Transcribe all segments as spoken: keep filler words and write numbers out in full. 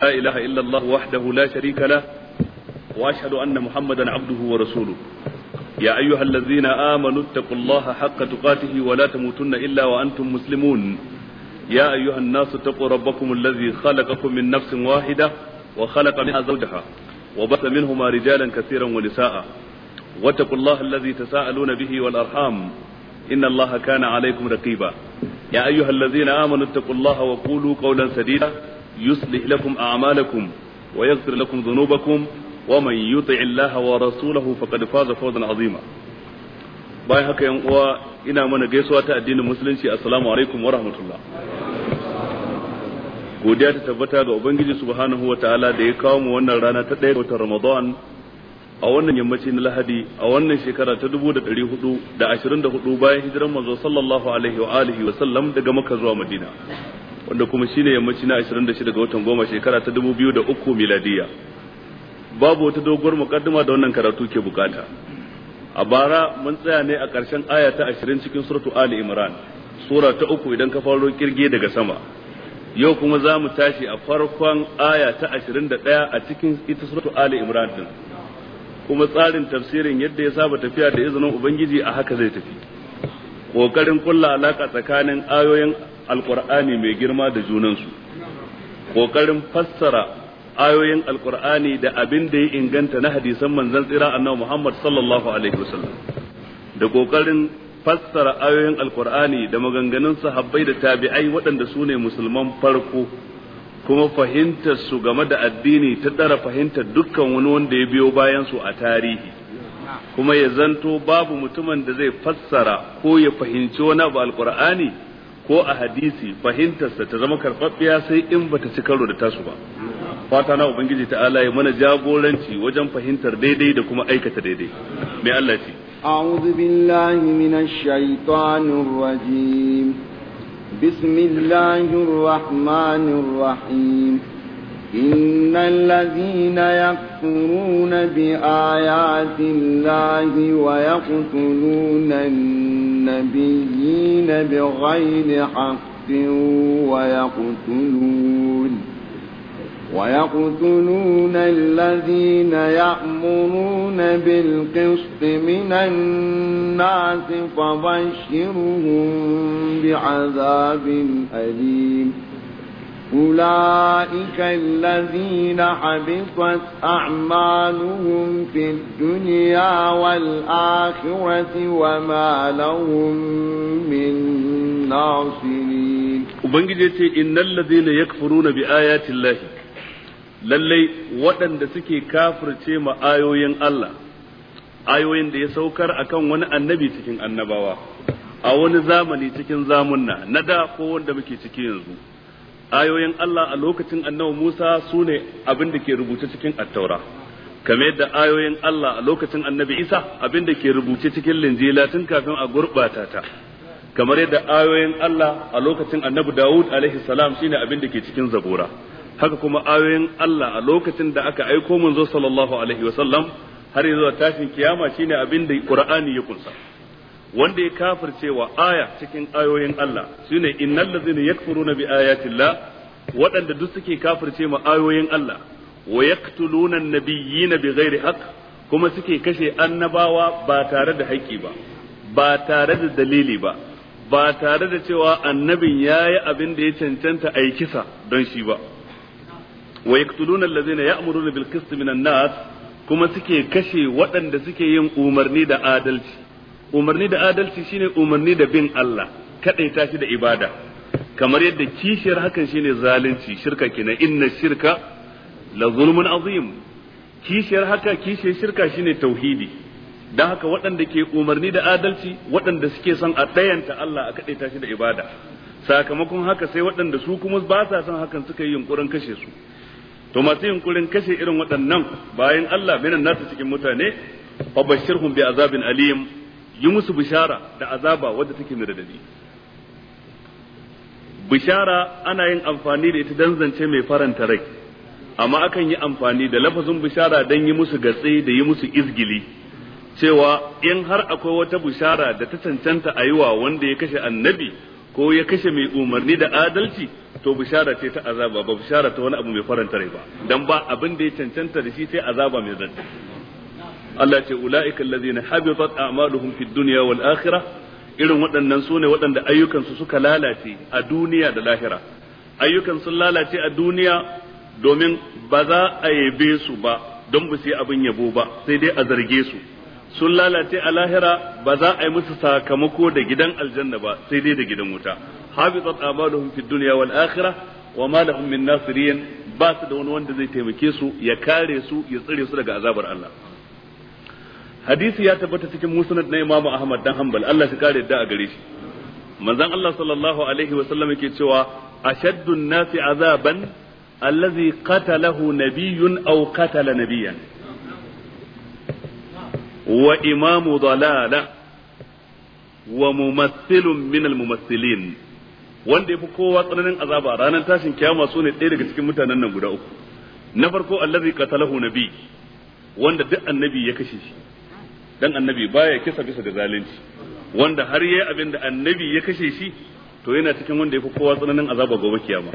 لا إله إلا الله وحده لا شريك له وأشهد أن محمدا عبده ورسوله يا أيها الذين آمنوا اتقوا الله حق تقاته ولا تموتن إلا وأنتم مسلمون يا أيها الناس اتقوا ربكم الذي خلقكم من نفس واحدة وخلق منها زوجها وبث منهما رجالا كثيرا ونساء واتقوا الله الذي تساءلون به والأرحام إن الله كان عليكم رقيبا يا أيها الذين آمنوا اتقوا الله وقولوا قولا سديدا يصلح لكم أعمالكم ويغفر لكم ذنوبكم ومن يطع الله ورسوله فقد فاز فوزا عظيما bayan haka yan uwa ina mana gaisuwa ta addinin musulunci assalamu alaikum wa rahmatullah godiya ta tabbata ga ubangiji subhanahu wa ta'ala da ya kawo mu wannan rana ta ɗaya watan ramadan a wannan yammaci na lahadi a wannan shekara ta dubu da ɗari hudu da ashirin da hudu bayan hijiran manzo sallallahu alaihi wa alihi wa sallam daga makka zuwa madina wanda kuma shine yammaci na ashirin da shida ga watan goma shekara ta dubu biyu da uku miladiya babu wata doguwar mukaddima da wannan karatu ke bukata a bara mun tsaya ne a ƙarshen aya ta ashirin cikin suratu ali imran sura ta uku idan ka faro kirge daga sama yau kuma za mu tashi a farkon aya ta ashirin da ɗaya a cikin ita suratu ali imran din kuma tsarin tafsirin yadda ya saba tafiya da izinin ubangiji a haka zai tafi kokarin kulla alaka tsakanin ayoyin alqur'ani mai girma da junansu kokarin fassara ayoyin alqur'ani da abin da ya inganta na hadisan manzon tsira annabi Muhammad sallallahu alaihi wasallam da kokarin fassara ayoyin alqur'ani da maganganun sahabbai da tabi'ai waɗanda su ne musulman farko kuma fahimtar su game da addini ta dara fahimtar dukkan wani wanda ya biyo bayan su a tarihi kuma ya zanto babu mutumin da zai fassara ko ya fahimci wani abu alqur'ani ko a hadisi fahimtarsa ta zama karɓaɓɓiya sai in bata ci karo da tasu ba fata na ubangiji ta'ala ya mana jagoranci wajen fahimtar daidai da kuma aikata daidai mai Allah ce a'udhu billahi minash shaitanir rajim bismillahir rahmanir rahim innal ladhina yakfuruna bi ayati llahi wa yaqtuluna an-nabiyyina bighayri haqqin wa yaqtuluna ويقتلون الذين يأمرون بالقسط من الناس فبشرهم بعذاب أليم أولئك الذين حبطت أعمالهم في الدنيا والآخرة وما لهم من ناصرين وبنجي إن الذين يكفرون بآيات الله lallai waɗanda suke kafirce ma ayoyin Allah ayoyin da ya saukar akan wani annabi cikin annabawa a wani zamani cikin zamunna na da ko wanda muke ciki yanzu ayoyin Allah a lokacin annabi Musa sune abin da ke rubuce cikin at-taura kamar yadda ayoyin Allah a lokacin annabi Isa abin da ke rubuce cikin linjila tun kafin a gurbata ta kamar yadda ayoyin Allah a lokacin annabi Dawud alaihi salam shine abin da ke cikin zabura haka kuma ayoyin Allah a lokacin da aka aiko manzo sallallahu alaihi wasallam har yanzu tashin kiyama shine abin da Qur'ani ya kunsa wanda ya kafirce wa aya cikin ayoyin Allah shine innal ladzina yakfuruna bi ayatillah waɗanda duk suke kafirce ma ayoyin Allah wa yaqtuluna an-nabiyyina bighairi haqq kuma suke kashe annabawa ba tare da haƙƙi ba ba tare da dalili ba ba tare da cewa annabin yayi abin da ya cancanta a yi kisa don shi ba wa yaqtuluna allazina ya'muruna bil qist minan nas kuma suke kashe waɗanda suke yin umarni da adalci umarni da adalci shine umarni da bin Allah kadaita shi da ibada kamar yadda kishiyar hakan shine zalunci shirka kenan inna shirka la zulmun azim kishiyar haka kishiyar shirka shine tauhidi dan haka waɗanda ke umarni da adalci waɗanda suke son a ɗayanta Allah a kadaita shi da ibada sakamakon haka sai waɗanda su kuma ba sa son hakan suka yi yunkurin kashe su to masu yunkurin kashe irin waɗannan bayan Allah minan nasu cikin mutane fa bashirhum bi azabin alim yi musu bishara da azaba wadda take mai radadi bishara ana yin amfani da ita dan zance mai faranta rai amma akan yi amfani da lafazin bishara dan yi musu gatse da yi musu izgili cewa in har akwai wata bishara da ta cancanta a yi wa wanda ya kashe annabi ko ya kashe mai umarni da adalci to bishara ce ta azaba ba bishara ta wani abu mai faranta rai ba dan ba abin da ya cancanta da shi sai azaba mai zanta Allah ce ulaika allazina habitat a'maluhum fid dunya wal akhirah irin waɗannan sune waɗanda ayyukansu suka lalace a duniya da lahira ayyukan sun lalace a duniya domin ba za a yabe su ba don ba su yi abin yabo ba sai dai a zarge su sun lalace a lahira ba za a yi musu sakamako da gidan aljanna ba sai dai da gidan wuta habitat amaluhum fid dunya wal akhirah wa ma lahum min nasirin ba su da wani wanda zai taimake su ya kare su ya tsare su daga azabar Allah hadisi ya tabbata cikin musnad na Imam Ahmad dan Hanbal Allah shi kare da a gare shi manzon Allah sallallahu alaihi wa sallam yake cewa ashaddu an-nasi azaban allazi qatalahu nabiyyun aw qatala nabiyyan wa imamu dalala wa mumassilun min almumassilin wanda yafi kowa tsananin azaba ranar tashin kiyama sune ɗaya daga cikin mutanen nan guda uku na farko allazi qatalahu nabi wanda duk annabi ya kashe shi dan annabi baya kisa bisa ga zalunci wanda har yayi abin da annabi ya kashe shi to yana cikin wanda yafi kowa tsananin azaba gobe kiyama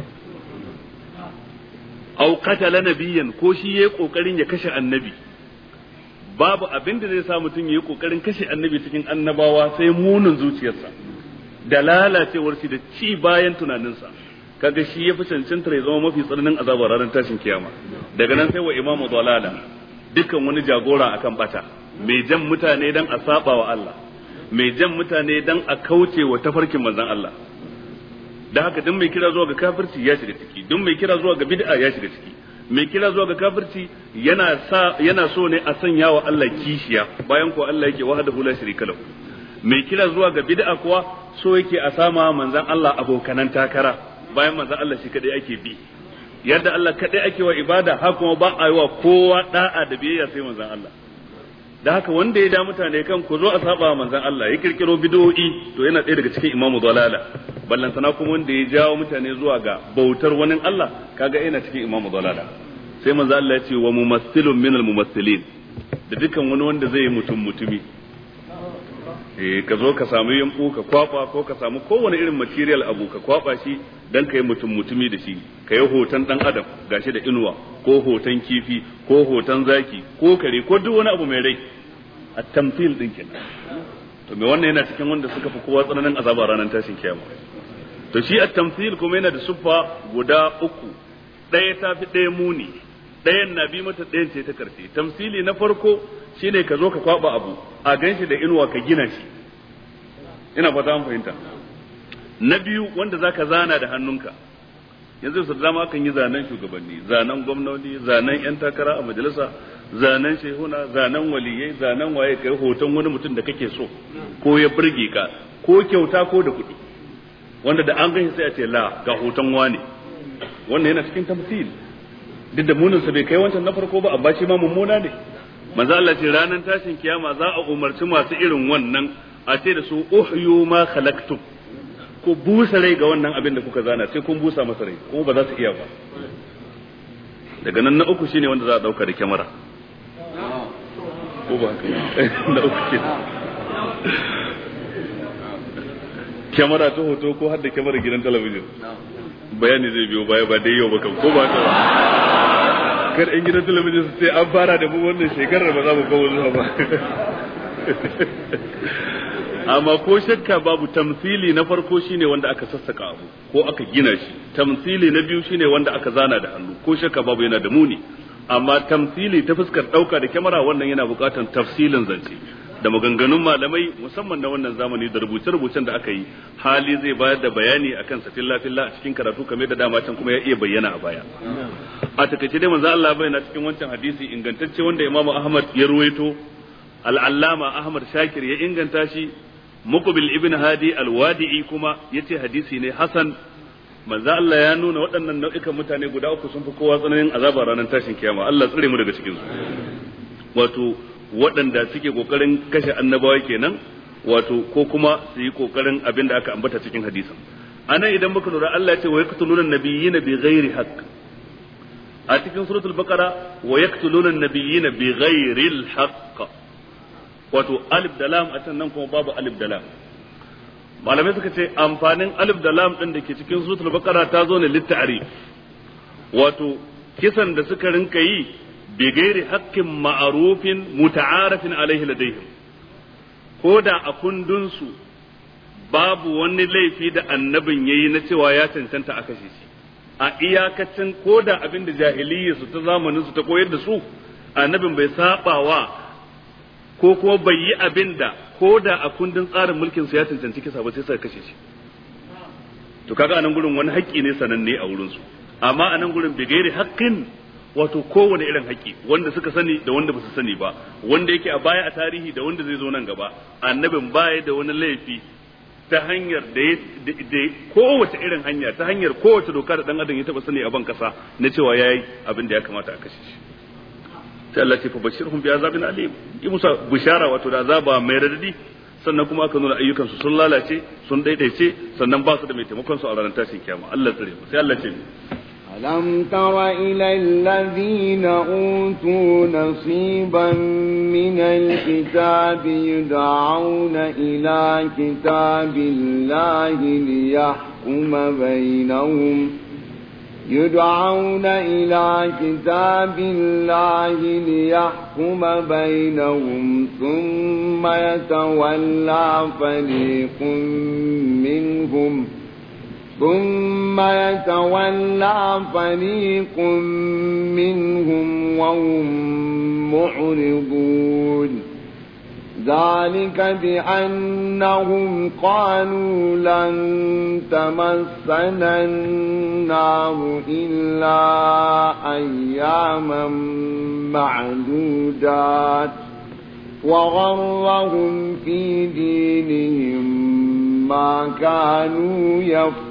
aw qatala nabiyyan ko shi yayi kokarin ya kashe annabi babu abin da zai sa mutum yayi kokarin kashe annabi cikin annabawa sai munin zuciyarsa da lalacewar shi da ci bayan tunaninsa kaga shi yafi cancantar ya zama mafi tsananin azabar ranar tashin kiyama daga nan sai wa imamu dalala dukkan wani jagora akan bata mai jan mutane dan a saba wa Allah mai jan mutane dan a kauce wa tafarkin manzon Allah da haka duk mai kira zuwa ga kafirci ya shiga ciki duk mai kira zuwa ga bid'a ya shiga ciki mai kira zuwa ga kafirci yana sa yana so ne a sanya wa Allah kishiya bayan ko Allah yake wahdahu la sharika lahu mai kira zuwa ga bid'a kuwa so yake a sama manzon Allah abokanan takara bayan manzon Allah shi kadai ake bi yadda Allah kadai ake wa ibada haka kuma ba a yi wa kowa da'a da biyayya sai manzon Allah da haka wanda ya da mutane kan ku zo a saba manzon Allah ya kirkiro bid'o'i to yana ɗaya daga cikin imamu dalala ballantana kuma wanda ya jawo mutane zuwa ga bautar wani Allah kaga yana cikin imamu dalala sai manzo Allah ya ce wa mumassilun minal mumassilin da dukan wani wanda zai yi mutum mutumi eh ka zo ka samu yanku ka kwaba ko ka samu kowane irin material abu ka kwaba shi dan kai mutum mutumi da shi kai hoton dan adam gashi da inuwa ko hoton kifi ko hoton zaki ko kare ko duk wani abu mai rai at-tamthil din kenan to me wannan yana cikin wanda suka fi kowa tsananin azaba ranar tashin kiyama to shi at-tamthil kuma yana da siffa guda uku ɗaya ta fi ɗaya muni ɗayan na bi mata ɗayan ce ta karshe tamsili na farko shine ka zo ka kwaba abu a ganshi da inuwa ka gina shi ina fata an fahimta na biyu wanda zaka zana da hannunka yanzu su zama kan yi zanen shugabanni zanen gwamnati zanen yan takara a majalisa zanen shehuna zanen waliyai zanen waye kai hoton wani mutum da kake so ko ya burge ka ko kyauta ko da kuɗi wanda da an gani sai a ce la ga hoton wani wannan yana cikin tamthil duk da munin sa bai kai wancan na farko ba amma shi ma mummuna ne manzo Allah ce ranar tashin kiyama za a umarci masu irin wannan a ce da su uhyu ma khalaqtum ko busa rai ga wannan abin da kuka zana sai kun busa masa rai kuma ba za su iya ba daga nan na uku shine wanda za a dauka da kyamara ko ba haka na uku ke kyamara ta hoto ko har da kyamara gidan talabijin bayani zai biyo baya ba dai yau ba kan ko ba haka ba kar in gidan talabijin su sai an fara da mu wannan shekarar ba za mu kawo zuwa ba amma ko shakka babu tamsili na farko shine wanda aka sassaka abu ko aka gina shi tamsili na biyu shine wanda aka zana da hannu ko shakka babu yana da muni amma tamsili ta fuskar dauka da kyamara wannan yana bukatan tafsilin zance da maganganun malamai musamman na wannan zamani da rubuce-rubucen da aka yi hali zai bayar da bayani akan sa filla filla a cikin karatu kamar da dama can kuma ya iya bayyana a baya a takaice dai manzo Allah bayyana cikin wancan hadisi ingantacce wanda Imam Ahmad ya ruwaito al-Allama Ahmad Shakir ya inganta shi Muqbil ibn Hadi al-Wadi'i kuma yace hadisi ne hasan manzo Allah ya nuna waɗannan nau'ikan mutane guda uku sun fi kowa tsananin azaba ranar tashin kiyama Allah tsare mu daga cikin su wato waɗanda suke kokarin kashe annabawa kenan wato ko kuma su yi kokarin abin da aka ambata cikin hadisin anan idan muka lura Allah ya ce wa yaqtuluna an-nabiyyina bighairi haqq a cikin suratul baqara wa yaqtuluna an-nabiyyina bighairi al-haqq wato alif da lam a can nan kuma babu alif da lam malamai suka ce amfanin alif da lam din da ke cikin suratul baqara ta zo ne litta'rif wato kisan da suka rinka yi bi gairi haqqin ma'rufin muta'arifin alaihi ladayhim ko da a kundin su babu wani laifi da annabin yayi na cewa ya cancanta a kashe shi a iyakacin ko da abin da jahiliyya su ta zamanin su ta koyar da su annabin bai sabawa ko kuma bai yi abin da ko da a kundin tsarin mulkin su ya cancanci kisa ba sai suka kashe shi to kaga anan gurin wani haƙƙi ne sananne a wurin su amma anan gurin bigairi haqqin wato kowane irin haƙƙi wanda suka sani da wanda ba su sani ba wanda yake a baya a tarihi da wanda zai zo nan gaba annabin baya da wani laifi ta hanyar da da kowace irin hanya ta hanyar kowace doka da dan adam ya taba sani a ban kasa na cewa yayi abin da ya kamata a kashe shi sai Allah ya fa bashirhum bi azabin alim yi musa bishara wato da azaba mai radadi sannan kuma aka nuna ayyukan su sun lalace sun daidaice sannan ba su da mai taimakon su a ranar tashin kiyama Allah tsare mu sai Allah ce ألم تر إلى الذين أوتوا نصيبا من الكتاب يدعون إلى كتاب الله ليحكم بينهم يدعون إلى كتاب الله ليحكم بينهم ثم يتولى فريق منهم ثم يتولى فريق منهم وهم معرضون ذلك بأنهم قالوا لن تمسنا النار إلا أياما معدودات وغرهم في دينهم ما كانوا يفترون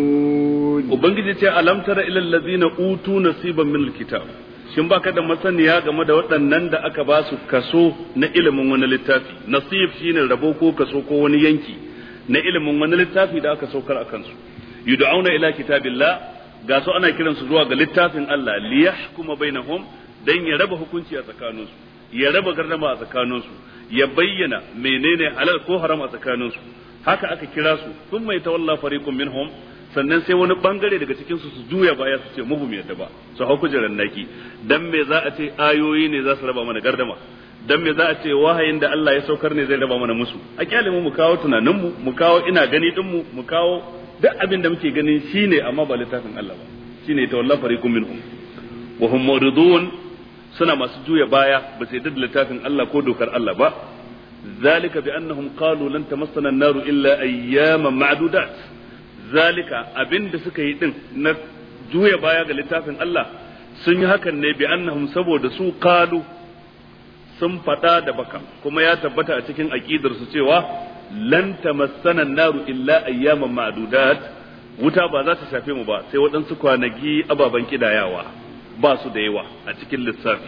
Ubangiji ce alam tara ilal ladina utu nasiban min alkitab shin baka da masaniya game da waɗannan da aka ba su kaso na ilimin wani littafi nasib shine rabo ko kaso ko wani yanki na ilimin wani littafi da aka saukar a kansu yud'auna ila kitabillah ga su ana kiran su zuwa ga littafin Allah liyahkuma bainahum dan ya raba hukunci a tsakaninsu ya raba gardama a tsakaninsu ya bayyana menene halal ko haram a tsakaninsu haka aka kira su sun mai tawalla fariqun minhum sannan sai wani bangare daga cikin su su juya baya su ce mu bu yadda ba su hau kujeran naki dan me za a ce ayoyi ne za su raba mana gardama dan me za a ce wahayin da Allah ya saukar ne zai raba mana musu a kyalimu mu kawo tunanin mu mu kawo ina gani din mu mu kawo duk abin da muke ganin shine amma ba littafin Allah ba shine tawalla fariqun minhum wa hum muridun suna masu juya baya ba sai da littafin Allah ko dokar Allah ba ذلك بأنهم قالوا لن تمسنا النار إلا أياما معدودات ذلك أبن دسكي دين نجوية بايا لتافن الله sun yi hakan ne bi annahum saboda su qalu sun fada da baka kuma ya tabbata a cikin aqidar su cewa lan tamassana an-naru illa ayyaman ma'dudat wuta ba za ta shafe mu ba sai waɗansu kwanaki ababan kidayawa ba su da yawa a cikin lissafi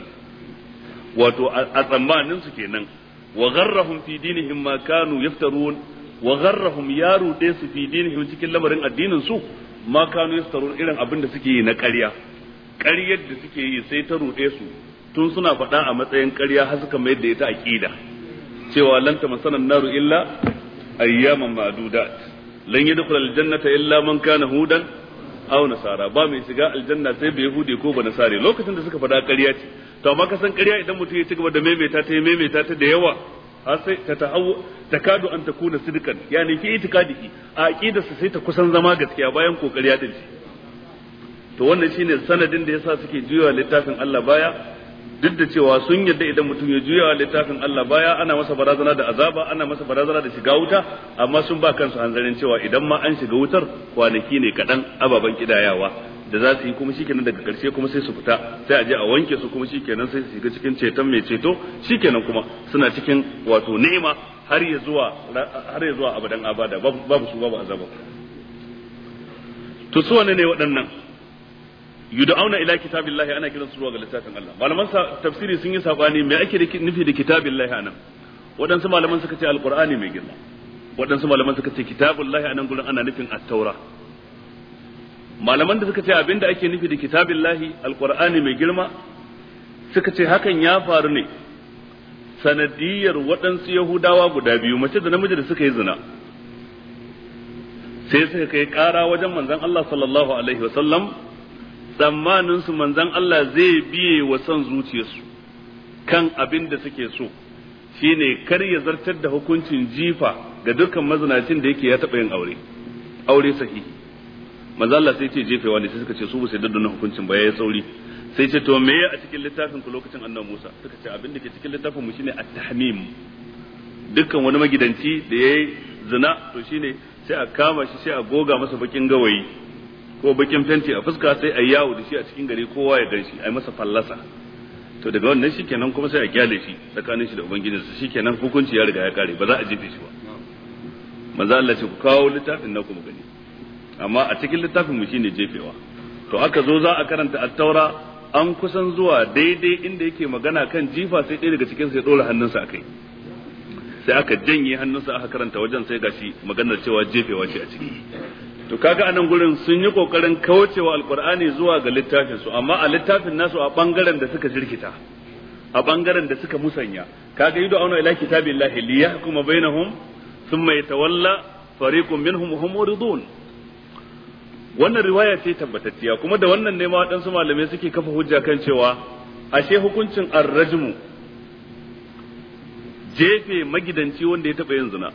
wato a tsammanin su kenan wa gharrahum fi dinihim ma kanu yaftarun wa gharrahum yaru dai su fi dinihim cikin lamarin addinin su ma kanu yaftarun irin abin da suke yi na ƙarya ƙaryar da suke yi sai ta ruɗe su tun suna faɗa a matsayin ƙarya har suka mayar da ita aqida cewa lan tamassana an-naru illa ayyaman ma'dudat lan yadkhul al-jannata illa man kana hudan aw nasara ba mai shiga aljanna sai bai yahudi ko ba nasare lokacin da suka faɗa ƙarya ce to amma ka san ƙarya idan mutum ya ci gaba da maimaita ta maimaita ta da yawa har sai ta tahawu takadu an takuna sidqan yani fi itikadihi a aqidarsa sai ta kusan zama gaskiya bayan kokari ya dace to wannan shine sanadin da yasa suke juyawa littafin Allah baya duk da cewa sun yadda idan mutum ya juyawa littafin Allah baya ana masa barazana da azaba ana masa barazana da shiga wuta amma sun ba kansu hanzarin cewa idan ma an shiga wutar kwanaki ne kadan ababan kidayawa da za su yi kuma shikenan daga karshe kuma sai su fita sai a je a wanke su kuma shikenan sai su shiga cikin ceton mai ceto shikenan kuma suna cikin wato ni'ima har ya zuwa har ya zuwa abadan abada babu su babu azaba to su wane ne waɗannan yud'auna ila kitabillahi ana kiran su zuwa ga littafin Allah malaman tafsiri sun yi sabani me ake nufi da kitabillahi anan waɗansu malaman suka ce alqur'ani mai girma waɗansu malaman suka ce kitabullahi anan gurin ana nufin at-taura malaman da suka ce abinda ake nufi da kitabillahi alqur'ani mai girma suka ce hakan ya faru ne sanadiyar waɗansu yahudawa guda biyu mace da namiji da suka yi zina sai suka kai ƙara wajen manzon Allah sallallahu alaihi wasallam tsammanin su manzon Allah zai biye wa son zuciyarsu kan abin da suke so shine kar ya zartar da hukuncin jifa ga dukkan mazinacin da yake ya taɓa yin aure aure sahihi manzon Allah sai ce jefewa ne sai suka ce su ba sai daddana hukuncin ba yayi sauri sai ce to meye a cikin littafin ku lokacin annabi Musa suka ce abin da ke cikin littafin mu shine at-tahmim dukkan wani magidanci da yayi zina to shine sai a kama shi sai a goga masa bakin gawayi ko bakin fenti a fuska sai a yawo da shi a cikin gari kowa ya ganshi ai masa fallasa to daga wannan shikenan kuma sai a kyale shi tsakanin shi da ubangijinsa shikenan hukunci ya riga ya kare ba za a jefe shi ba manzo Allah ce ku kawo littafin na ku mu gani amma a cikin littafin mu shine jefewa to aka zo za a karanta at-taura an kusan zuwa daidai inda yake magana kan jifa sai ɗaya daga cikin sai dora hannunsa akai sai aka janye hannunsa aka karanta wajen sai gashi maganar cewa jefewa ce a ciki to kaga anan gurin sun yi kokarin kaucewa alqur'ani zuwa ga littafin su amma a littafin nasu a bangaren da suka jirkita a bangaren da suka musanya kaga yidu auna ila kitabillahi liyahkuma bainahum thumma yatawalla fariqun minhum wa hum muridun wannan riwaya ce tabbatacciya kuma da wannan ne ma waɗansu malamai suke kafa hujja kan cewa ashe hukuncin ar-rajmu jefe magidanci wanda ya taɓa yin zina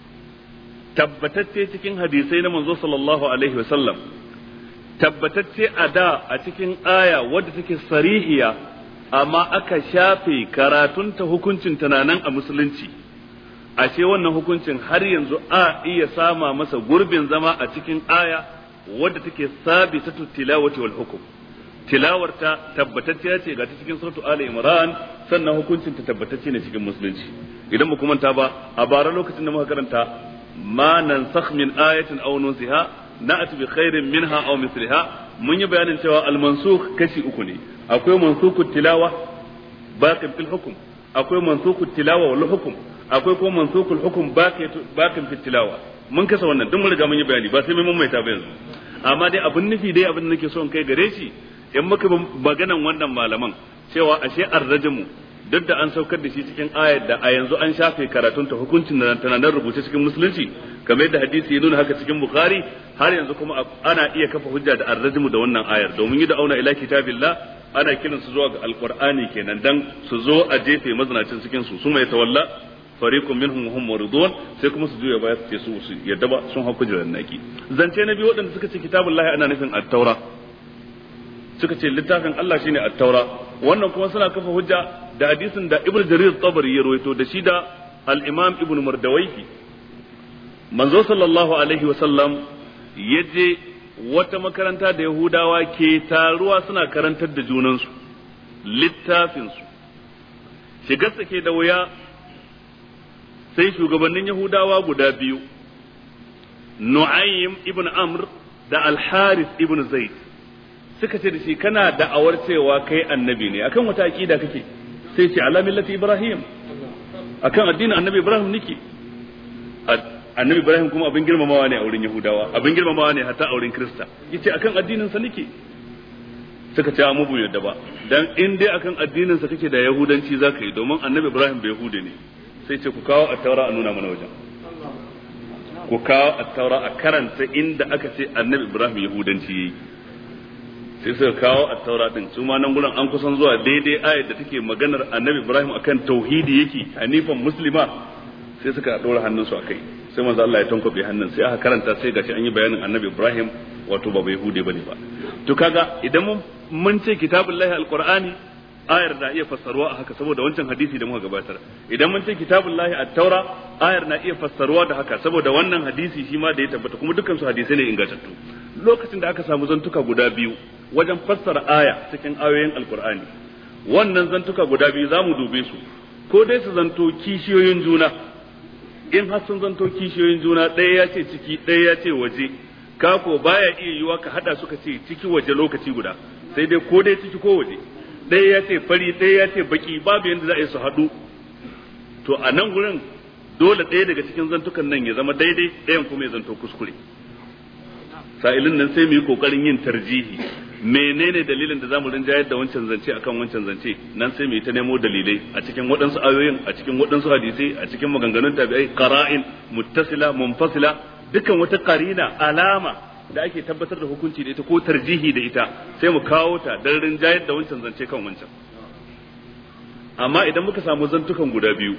tabbatacce cikin hadisai na manzo sallallahu alaihi wasallam tabbatacce a da a cikin aya wadda take sarihiya amma aka shafe karatunta hukuncin tunanan a musulunci ashe wannan hukuncin har yanzu a iya sama masa gurbin zama a cikin aya wadda take sabitatu tilawati wal hukm tilawarta tabbatacciya ce ga ta cikin suratu ali imran sannan hukuncin ta tabbatacce ne cikin musulunci idan ba kuma ta ba a bara lokacin da muka karanta ma nansakh min ayatin aw nunsiha na'ti bi khairin minha aw mithliha mun yi bayanin cewa al mansukh kashi uku ne akwai mansukut tilawa baqin fil hukm akwai mansukut tilawa wal hukm akwai kuma mansukul hukm baqin fil tilawa mun kasa wannan duk mun riga mun yi bayani ba sai mun maimaita ba yanzu amma dai abin nufi dai abin da nake so in kai gare shi in muka maganan wannan malaman cewa ashe arrajmu duk da an saukar da shi cikin ayar da a yanzu an shafe karatun ta hukuncin da tana nan rubuce cikin musulunci kamar yadda hadisi ya nuna haka cikin bukhari har yanzu kuma ana iya kafa hujja da arrajmu da wannan ayar domin yi da auna ila kitabillah ana kiran su zuwa ga alqur'ani kenan dan su zo a jefe mazinacin cikin su su mai tawalla fariqun minhum hum muridun sai kuma su juya baya su ce su yadda ba sun hauku jiran naki zance na biyu wadanda suka ce kitabullahi ana nufin at-taura suka ce littafin Allah shine at-taura wannan kuma suna kafa hujja da hadisin da Ibn Jarir at-Tabari ya rawaito da shi da al-Imam Ibn Mardawayhi manzo sallallahu alaihi wasallam yaje wata makaranta da Yahudawa ke taruwa suna karantar da junansu littafin su shigar ke da wuya sai shugabannin Yahudawa guda biyu Nu'aym ibn Amr da Al-Harith ibn Zaid suka ce da shi kana da'awar cewa kai annabi ne akan wata aqida kake sai ce ala millati Ibrahim akan addinin annabi Ibrahim nake annabi Ibrahim kuma abin girmamawa ne a wurin Yahudawa abin girmamawa ne hatta a wurin Kirista yace akan addinin sa nake suka ce mu bu yadda ba dan in dai akan addinin sa kake da yahudanci zaka yi domin annabi Ibrahim bai yahude ne sai ce ku kawo at-taura a nuna mana wajen ku kawo at-taura a karanta inda aka ce annabi Ibrahim yahudanci yayi sai suka kawo at-taura din su ma nan gurin an kusan zuwa daidai ayar da take maganar annabi Ibrahim akan tauhidi yake hanifan muslima sai suka dora hannunsu akai sai manzo Allah ya tankobe hannun sai aka karanta sai gashi an yi bayanin annabi Ibrahim wato ba yahude bane ba to kaga idan mun mun ce kitabullahi alqur'ani ayar na iya fassarwa a haka saboda wancan hadisi da muka gabatar idan mun ce kitabullahi at-taura ayar na iya fassarwa da haka saboda wannan hadisi shi ma da ya tabbata kuma dukkan su hadisai ne ingantattu lokacin da aka samu zantuka guda biyu wajen fassara aya cikin ayoyin alqur'ani wannan zantuka guda biyu zamu dube su ko dai su zanto kishiyoyin juna in har sun zanto kishiyoyin juna ɗaya ya ce ciki ɗaya ya ce waje kako baya iya yiwa ka hada suka ce ciki waje lokaci guda sai dai ko dai ciki ko waje ɗaya ya ce fari ɗaya ya ce baki babu yadda za a yi su haɗu to a nan gurin dole ɗaya daga cikin zantukan nan ya zama daidai ɗayan kuma ya zanto kuskure sa'ilin nan sai mu yi kokarin yin tarjihi menene dalilin da zamu rinjayar da wancan zance akan wancan zance nan sai mu yi ta nemo dalilai a cikin waɗansu ayoyin a cikin waɗansu hadisai a cikin maganganun tabi'ai qara'in muttasila munfasila dukkan wata qarina alama da ake tabbatar da hukunci da ita ko tarjihi da ita sai mu kawo ta dan rinjayar da wancan zance kan wancan. Amma idan muka samu zantukan guda biyu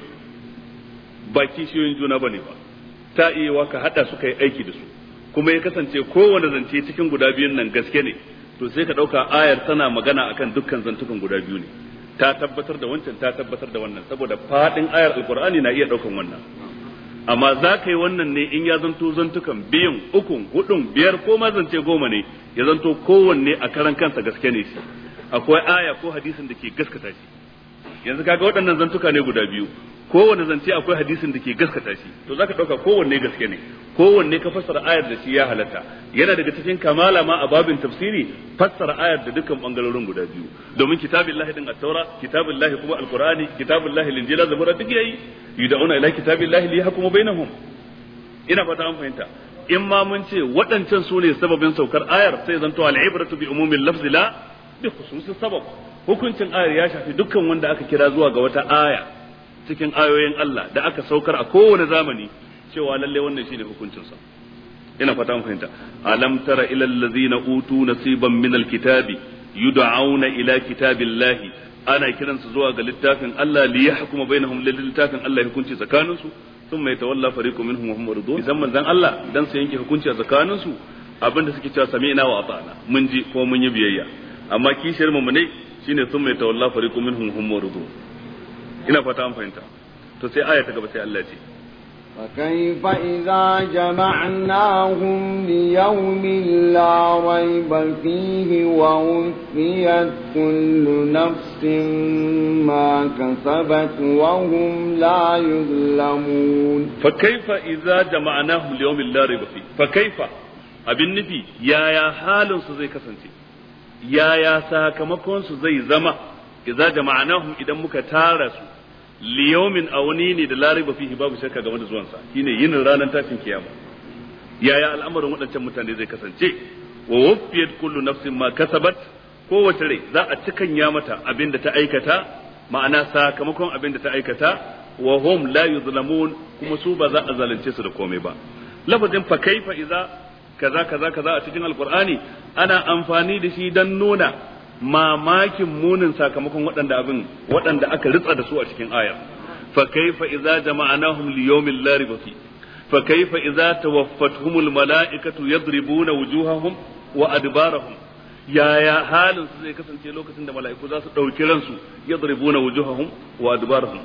ba kishiyoyin juna bane ba, ta iya wa ka hada su kai aiki da su, kuma ya kasance kowane zance cikin guda biyun nan gaske ne, to sai ka dauka ayar tana magana akan dukkan zantukan guda biyu ne, ta tabbatar da wancan ta tabbatar da wannan, saboda fadin ayar alqur'ani na iya daukan wannan. Amma za ka yi wannan ne in ya zanto zantukan biyun ukun hudun biyar ko ma zance goma ne, ya zanto kowanne a karan kansa gaske ne shi, akwai aya ko hadisin da ke gaskata shi. Yanzu kaga waɗannan zantuka ne guda biyu, kowanne zance akwai hadisin da ke gaskata shi, to zaka dauka kowanne gaske ne, kowanne ka fassara ayar da shi ya halatta. Yana daga cikin kamala ma a babin tafsiri fassara ayar da dukkan bangarorin guda biyu, domin kitabillahi din at-taura, kitabillahi kuma al-qur'ani, kitabillahi al-injila, zabura duk yayi yud'una ila kitabillahi li yahkuma bainahum. Ina fata an fahimta. In ma mun ce waɗancan su ne sababin saukar ayar, sai zanto al-ibratu bi umumil lafzi la bi khususis sabab. Hukuncin ayar ya shafi dukkan wanda aka kira zuwa ga wata aya cikin ayoyin Allah da aka saukar a kowane zamani, cewa lalle wannan shine hukuncinsa. Ina fata mun fahimta. Alam tara ila allazina utu nasiban min alkitabi yud'auna ila kitabillahi, ana kiransu zuwa ga littafin Allah li yahkuma bainahum, littafin Allah hukunci tsakaninsu, thumma yatawalla fariqun minhum wa hum muridun. Idan manzon Allah dan su yanke hukunci a tsakaninsu, abinda suke cewa sami'na wa ata'na, mun ji ko mun yi biyayya. Amma kishiyar mu ne shine thumma yatawalla fariqun minhum wa hum muridun. Ina fata an fahimta. To sai aya ta gaba sai Allah ce فكيف إذا جمعناهم ليوم لا ريب فيه ووفيت كل نفس ما كسبت وهم لا يظلمون. فكيف إذا جمعناهم ليوم لا ريب فيه فكيف abin nufi yaya halin su zai kasance, yaya sakamakon su zai zama idza jama'nahum idan muka tara su liyaumin a wani ne da lariba fihi babu shakka game da zuwansa, shine yinin ranar tashin kiyama. Yaya al'amarin waɗancan mutane zai kasance? Wa wufiyat kullu nafsin ma kasabat, kowace rai za a cikanya mata abin da ta aikata, ma'ana sakamakon abin da ta aikata, wa hum la yuzlamun, kuma su ba za a zalunce su da komai ba. Lafazin fa kaifa idza kaza kaza kaza a cikin alqur'ani ana amfani da shi dan nuna mamakin munin sakamakon waɗanda abin waɗanda aka ritsa da su a cikin aya. Fa kaifa idza jama'nahum li yawmin la riba fi fa kaifa idza tawaffatuhumul mala'ikatu yadribuna wujuhahum wa adbarahum, yaya halin su zai kasance lokacin da mala'iku za su dauki ransu yadribuna wujuhahum wa adbarahum.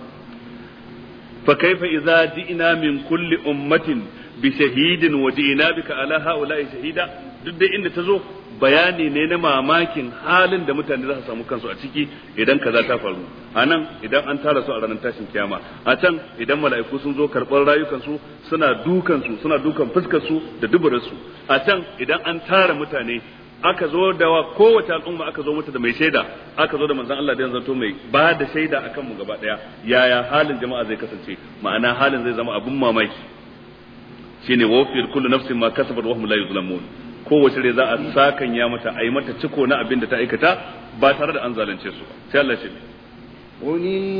Fa kaifa idza ji'na min kulli ummatin bi shahidin wa ji'na bika ala ha'ula'i shahida, duk da inda ta zo bayani ne na mamakin halin da mutane za su samu kansu a ciki idan kaza ta faru. A nan idan an tara su a ranar tashin kiyama, a can idan mala'iku sun zo karɓar rayukansu suna dukansu suna dukan fuskarsu da duburarsu, a can idan an tara mutane aka zo da kowace al'umma aka zo mata da mai shaida, aka zo da manzon Allah da yanzu mai ba da shaida akan mu gaba daya, yaya halin jama'a zai kasance, ma'ana halin zai zama abun mamaki. Shine wafiyar kullu nafsin ma kasabat wa hum la yuzlamun, kowace rai za a sakanya mata a yi mata ciko na abin da ta aikata ba tare da an zalunce su ba. Sai Allah ce قل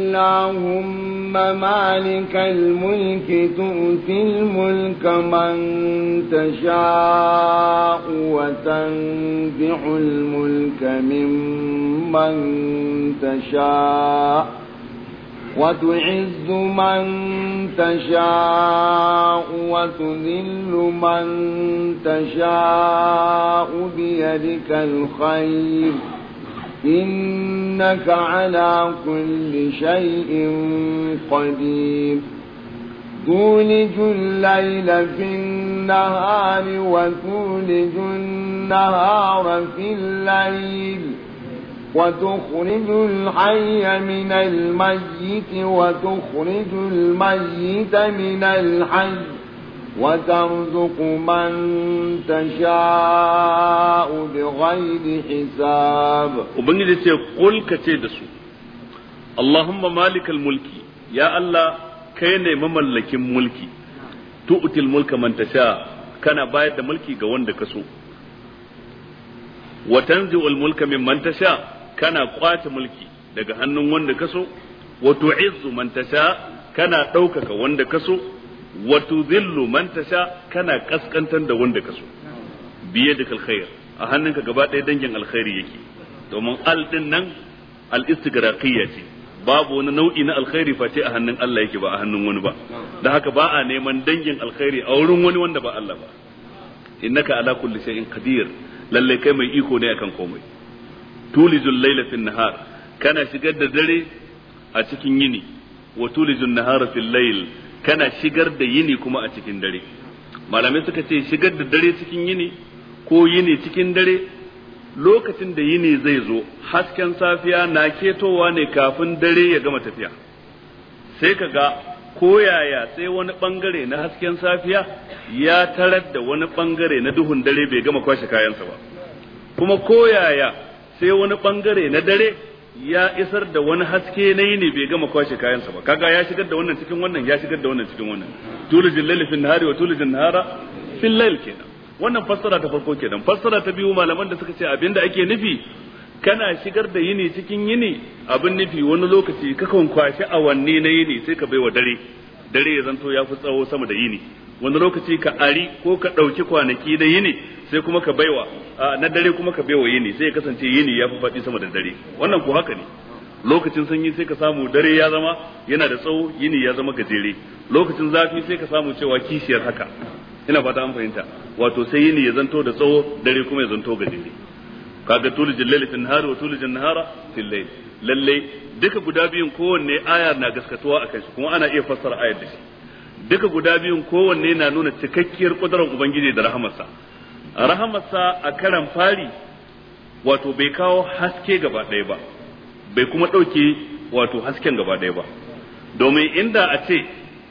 اللهم مالك الملك تؤتي الملك من تشاء وتنزع الملك ممن تشاء وتعز من تشاء وتذل من تشاء بيدك الخير إنك على كل شيء قدير تولج الليل في النهار وتولج النهار في الليل وتخرج الحي من الميت وتخرج الميت من الحي وترزق من تشاء بغير حساب. وبنجي تقول قل كتيدسو اللهم مالك الملك يا الله كين مملك ملكي تؤتي الملك من تشاء كان بايد ملكي ga wanda kaso wa tanzi'ul mulka mimman tasha kana kwace mulki daga hannun wanda kaso wa tu'izzu man tasha kana daukaka wanda kaso wa tudhillu man tasha kana kaskantar da wanda kaso biyadikal khair a hannunka gaba ɗaya dangin alkhairi yake domin al din nan al istigraqiyya ce babu wani nau'i na alkhairi face a hannun Allah yake ba a hannun wani ba da haka ba a neman dangin alkhairi a wurin wani wanda ba Allah ba innaka ala kulli shay'in qadir lalle kai mai iko ne akan komai tulijul layla fin nahar kana shigar da dare a cikin yini wa tulijun nahara fil layl kana shigar da yini kuma a cikin dare malamai suka ce shigar da dare cikin yini ko yini cikin dare lokacin da yini zai zo hasken safiya na ketowa ne kafin dare ya gama tafiya sai kaga koyaya sai wani bangare na hasken safiya ya tarar da wani bangare na duhun dare bai gama kwashe kayansa ba kuma koyaya sai wani bangare na dare ya isar da wani haske na yini bai gama kwashe kayansa ba kaga ya shigar da wannan cikin wannan ya shigar da wannan cikin wannan tulijil layli fil nahari wa tulijin nahara fil layl kenan wannan fassara ta farko kenan fassara ta biyu malaman da suka ce abinda ake nufi kana shigar da yini cikin yini abin nufi wani lokaci kakan kwashi awanni na yini sai ka baiwa dare dare ya zanto ya fi tsawo sama da yini wani lokaci ka ari ko ka ɗauki kwanaki da yini sai kuma ka baiwa na dare kuma ka baiwa yini sai ya kasance yini ya fi faɗi sama da dare wannan ko haka ne lokacin sanyi sai ka samu dare ya zama yana da tsawo yini ya zama gajere lokacin zafi sai ka samu cewa kishiyar haka ina fata an fahimta wato sai yini ya zanto da tsawo dare kuma ya zanto gajere kaga tulijil layli fil nahari wa tulijin nahara fil layl lalle duka guda biyun kowanne aya na gaskatuwa akai su kuma ana iya fassara ayar da shi duka guda biyun kowanne na nuna cikakkiyar kudurar ubangiji da rahamarsa rahamarsa a karan fari wato bai kawo haske gaba ɗaya ba bai kuma ɗauke wato hasken gaba ɗaya ba domin inda a ce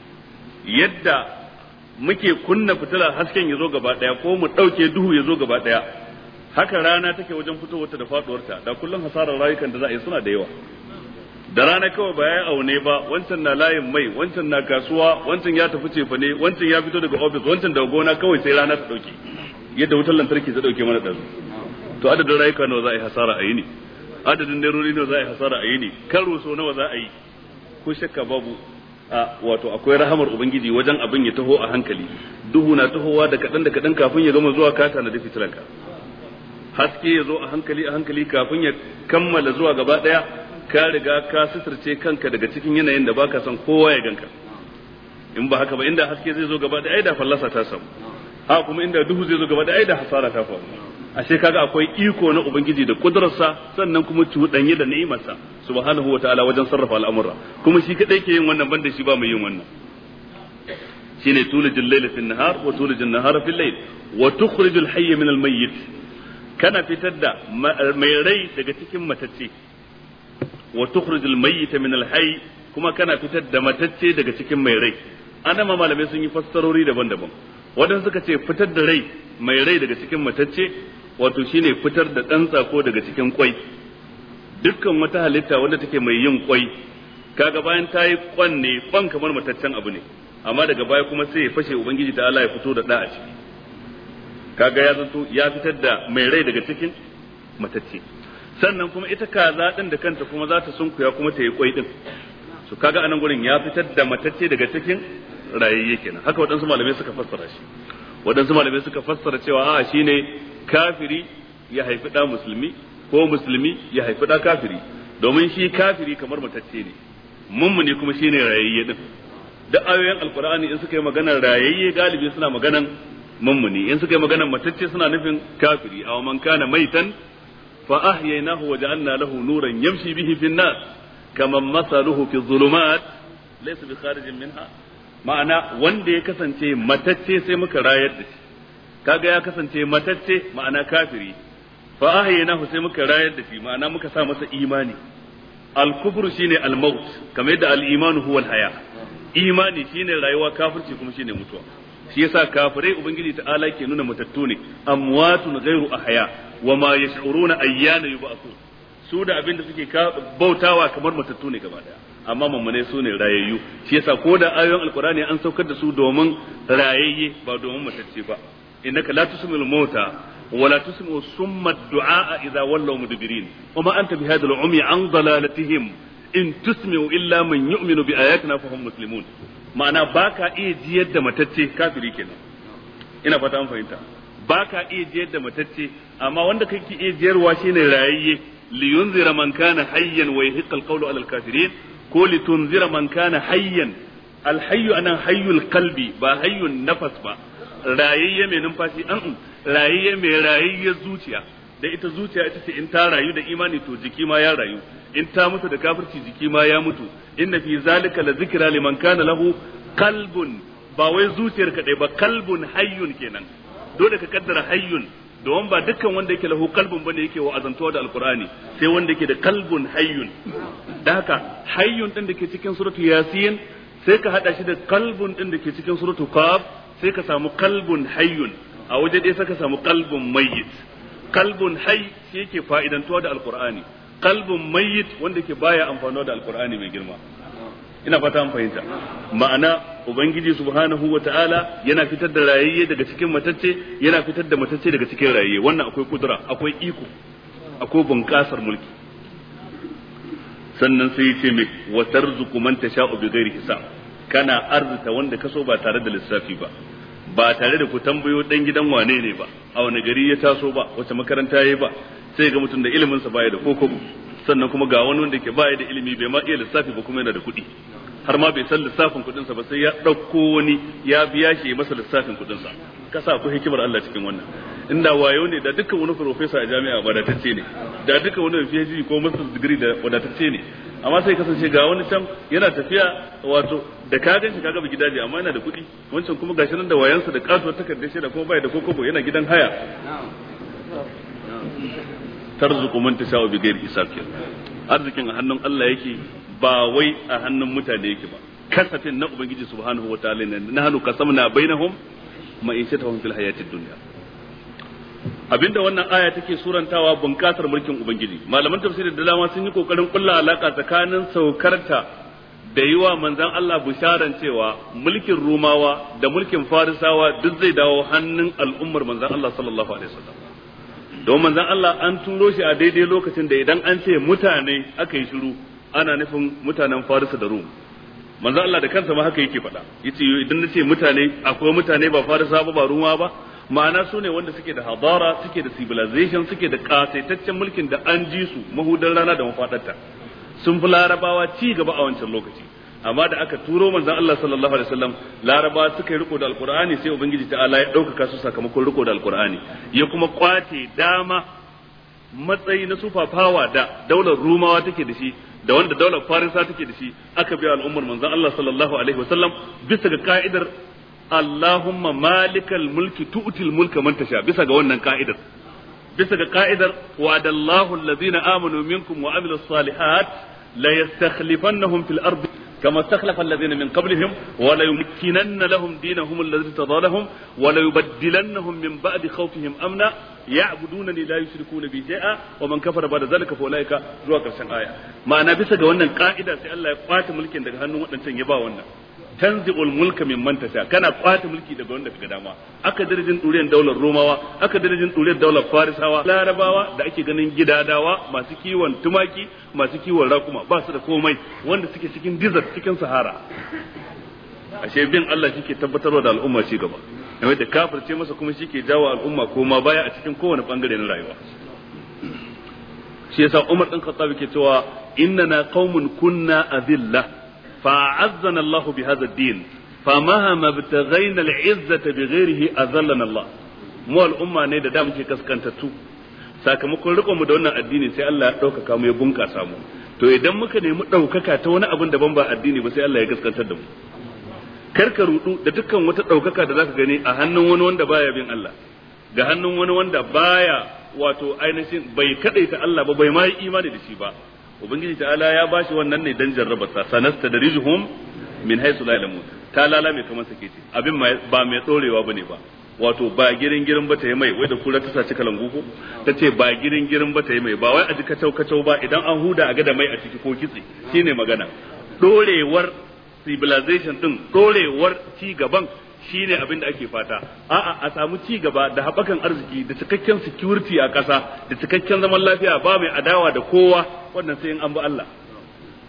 yadda muke kunna fitila hasken ya zo gaba ɗaya ko mu ɗauke duhu ya zo gaba ɗaya haka rana take wajen fitowarta da faduwarta da kullum hasarar rayukan da za a yi suna da yawa da rana kawai ba ya aune ba wancan na layin mai wancan na kasuwa wancan ya tafi cefa ne wancan ya fito daga ofis wancan daga gona kawai sai rana ta dauke yadda wutar lantarki ta dauke mana ɗazu to adadin rayuka nawa za a yi hasara a yi ne adadin nerori nawa za a yi hasara a yi ne karo so nawa za a yi ko shakka babu a wato akwai rahamar ubangiji wajen abin ya taho a hankali duhu na tahowa da kaɗan da kaɗan kafin ya gama zuwa kata na dafi tilanka haske ya zo a hankali a hankali kafin ya kammala zuwa gaba ɗaya ka riga ka suturce kanka daga cikin yanayin da baka son kowa ya ganka in ba haka ba inda haske zai zo gaba ɗaya ai da fallasa ta samu ha kuma inda duhu zai zo gaba ɗaya ai da hasara ta faru ashe kaga akwai iko na ubangiji da kudurarsa sannan kuma cuɗanye da ni'imarsa subhanahu wataala wajen sarrafa al'amura kuma shi kadai ke yin wannan banda shi ba mai yin wannan shine tulijul layla fil nahar wa tulijul nahara fil layl wa tukhrijul hayya min al mayyit kana fitar da mai rai daga cikin matacce wa tukhrijul mayyita min al hayy kuma kana fitar da matacce daga cikin mai rai ana ma malamai sun yi fassarori daban-daban wadanda suka ce fitar da rai mai rai daga cikin matacce wato shine fitar da dan tsako daga cikin kwai dukkan wata halitta wanda take mai yin kwai kaga bayan ta yi kwan ne kwan kamar mataccen abu ne amma daga baya kuma sai ya fashe ubangiji ta Allah ya fito da da a ciki kaga ya zanto ya fitar da mai rai daga cikin matacce sannan kuma ita kaza din da kanta kuma za ta sunkuya kuma ta yi kwai din so kaga anan gurin ya fitar da matacce daga cikin rayayye kenan haka waɗansu malamai suka fassara shi waɗansu malamai suka fassara cewa a shine kafiri ya haifi ɗa musulmi ko musulmi ya haifi ɗa kafiri domin shi kafiri kamar matacce ne mummuni kuma shine rayayye din da ayoyin alqur'ani in suka yi maganar rayayye galibi suna maganan mummuni in suka yi maganar matacce suna nufin kafiri aw man kana maitan fa ahyaynahu wa ja'alna lahu nuran yamshi bihi fin nas kaman masaluhu fi dhulumat laysa bi kharijin minha ma'ana wanda ya kasance matacce sai muka rayar da shi kaga ya kasance matacce ma'ana kafiri fa ahyaynahu sai muka rayar da shi ma'ana muka sa masa imani al-kufru shine al-maut kamar yadda al-imanu huwa al-haya imani shine rayuwa kafirci kuma shine mutuwa shi yasa kafirai ubangiji ta'ala ke nuna matattu ne amwatun ghairu ahya wa ma yash'uruna ayyana yub'athun su da abin da suke bautawa kamar matattu ne gaba daya amma mummune su ne rayayyu shi yasa ko da ayoyin alqur'ani an saukar da su domin rayayye ba domin matacce ba innaka la tusmil mauta wa la tusmi'u summa du'a idza wallaw mudbirin wa ma anta bihadha al-umi an dalalatihim in tusmi'u illa man yu'minu bi ayatina fa hum muslimun ma'ana baka iya jiyar da matacce kafiri kenan ina fata an fahimta baka iya jiyar da matacce amma wanda kake iya jiyarwa shine rayayye liyunzira man kana hayyan wa yahiqqal qawlu alal kafirin ko litunzira man kana hayyan alhayyu anan hayyul qalbi ba hayyun nafas ba rayayye mai numfashi an rayayye mai rayayyar zuciya da ita zuciya ita ce in ta rayu da imani to jiki ma ya rayu in ta mutu da kafirci jiki ma ya mutu inna fi zalika la zikra liman kana lahu qalbun ba wai zuciyar kadai ba qalbun hayyun kenan dole ka kaddara hayyun don ba dukkan wanda yake lahu qalbun bane yake wa'azantuwa da alqur'ani sai wanda yake da qalbun hayyun da haka hayyun din da ke cikin suratu yasin sai ka hada shi da qalbun din da ke cikin suratu qaf sai ka samu qalbun hayyun a waje dai sai ka samu qalbun mayyit qalbun hayy shi yake fa'idantuwa da alqur'ani qalbun mayyit wanda yake baya amfanuwa da alqur'ani mai girma ina fata an fahimta ma'ana ubangiji subhanahu wata'ala yana fitar da rayayye daga cikin matacce yana fitar da matacce daga cikin rayayye wannan akwai kudura akwai iko akwai bunƙasar mulki sannan sai ya ce mai wa tarzuqu man tasha'u bighairi hisab kana arzuta wanda kaso ba tare da lissafi ba ba tare da ku tambayo dan gidan wane ne ba a wani gari ya taso ba wace makaranta yayi ba sai ga mutum da ilimin sa baya da kokobo sannan kuma ga wani wanda ke baya da ilimi bai ma iya lissafi ba kuma yana da kuɗi har ma bai san lissafin kuɗin sa ba sai ya ɗauko wani ya biya shi ya masa lissafin kuɗin sa kasa akwai hikimar Allah cikin wannan inda wayo ne da dukkan wani professor a jami'a wadatacce ne da dukkan wani PhD ko master's degree da wadatacce ne amma sai kasance ga wani can yana tafiya wato da ka ganshi kaga bi gidaje amma yana da kuɗi wancan kuma gashi nan da wayansa da kasuwar takardar shi da kuma bai da kokobo yana gidan haya tarzuqu man tasha'u bighairi hisab arzikin a hannun Allah yake ba wai a hannun mutane yake ba kasafin na ubangiji subhanahu wataala ne nahnu qasamna bainahum ma'ishatahum fil hayatid dunya abinda wannan aya take surantawa bunkasar mulkin ubangiji malaman tafsiri da dama sun yi kokarin kulla alaka tsakanin saukarta da yiwa manzon Allah bisharan cewa mulkin rumawa da mulkin farisawa duk zai dawo hannun al'ummar manzon Allah sallallahu alaihi wasallam don manzon Allah an turo shi a daidai lokacin da idan an ce mutane aka yi shiru ana nufin mutanen Farisa da Rum manzon Allah da kansa ma haka yake faɗa yace idan nace mutane akwai mutane ba Farisa ba ba Ruma ba ma'ana su ne wanda suke da hadara suke da civilization suke da kasaitaccen mulkin da an ji su mahudan rana da mafadarta sun fi larabawa ci gaba a wancan lokaci amma da aka turo manzon Allah sallallahu alaihi wasallam larabawa suka yi riko da alqur'ani sai ubangiji ta'ala ya dauka su sakamakon riko da alqur'ani ya kuma kwace dama matsayi na super power da daular rumawa take da shi da wanda daular farisa take da shi aka biya al'ummar manzon Allah sallallahu alaihi wasallam bisa ga ka'idar Allahumma malikal mulki tu'til mulka man tasha bisa ga wannan ka'idar bisa ga ka'idar wa'adallahu allazina amanu minkum wa amilus salihat la yastakhlifannahum fil ardi كما استخلف الذين من قبلهم ولا يمكنن لهم دينهم الذي ارتضى لهم ولا يبدلنهم من بعد خوفهم امنا يعبدونني لا يشركون بي شيئا ومن كفر بعد ذلك فاولئك zuwa karshen aya ma'ana bisa ga wannan ka'ida sai Allah ya kwace mulkin daga hannun wadancan ya ba wannan tanzi'ul mulka mimman tasha kana kwace mulki daga wanda kaga dama aka darajin duriyar daular romawa aka darajin duriyar daular farisawa larabawa da ake ganin gidadawa masu kiwon tumaki masu kiwon rakuma ba su da komai wanda suke cikin desert cikin sahara ashe bin Allah shike tabbatarwa da al'umma ci gaba kamar da kafirce masa kuma shike jawo al'umma koma baya a cikin kowane bangare na rayuwa shi yasa Umar dan Khattab yake cewa innana qaumun kunna adilla fa'azzana Allah bi hadha ad-din famahama btaghayna al-'izzata bighayrihi azallana Allah mu al'umma ne da da muke kaskantattu sakamakon riko mu da wannan addini sai Allah ya dauka mu ya bunkasa mu to idan muka nemi daukaka ta wani abin daban ba addini ba sai Allah ya gaskantar da mu karka rudu da dukkan wata daukaka da zaka gani a hannun wani wanda baya bin Allah ga hannun wani wanda baya wato ainihin bai kadaita Allah ba bai ma yi imani da shi ba ubangiji ta'ala ya bashi wannan ne dan jarrabarsa sanasta da rijhum min haythu la ya'lamun ta lala mai kamar sake ce abin ba mai tsorewa bane ba wato ba girin girin ba ta yi mai wai da kura ta saci kalangu ko ta ce ba girin girin ba ta yi mai ba wai a ji kacau kacau ba idan an huda a ga da mai a ciki ko kitse shine magana dorewar civilization din dorewar ci gaban shine abin da ake fata a'a a samu ci gaba da haɓakan arziki da cikakken security a ƙasa da cikakken zaman lafiya ba mai adawa da kowa wannan sai in an bi Allah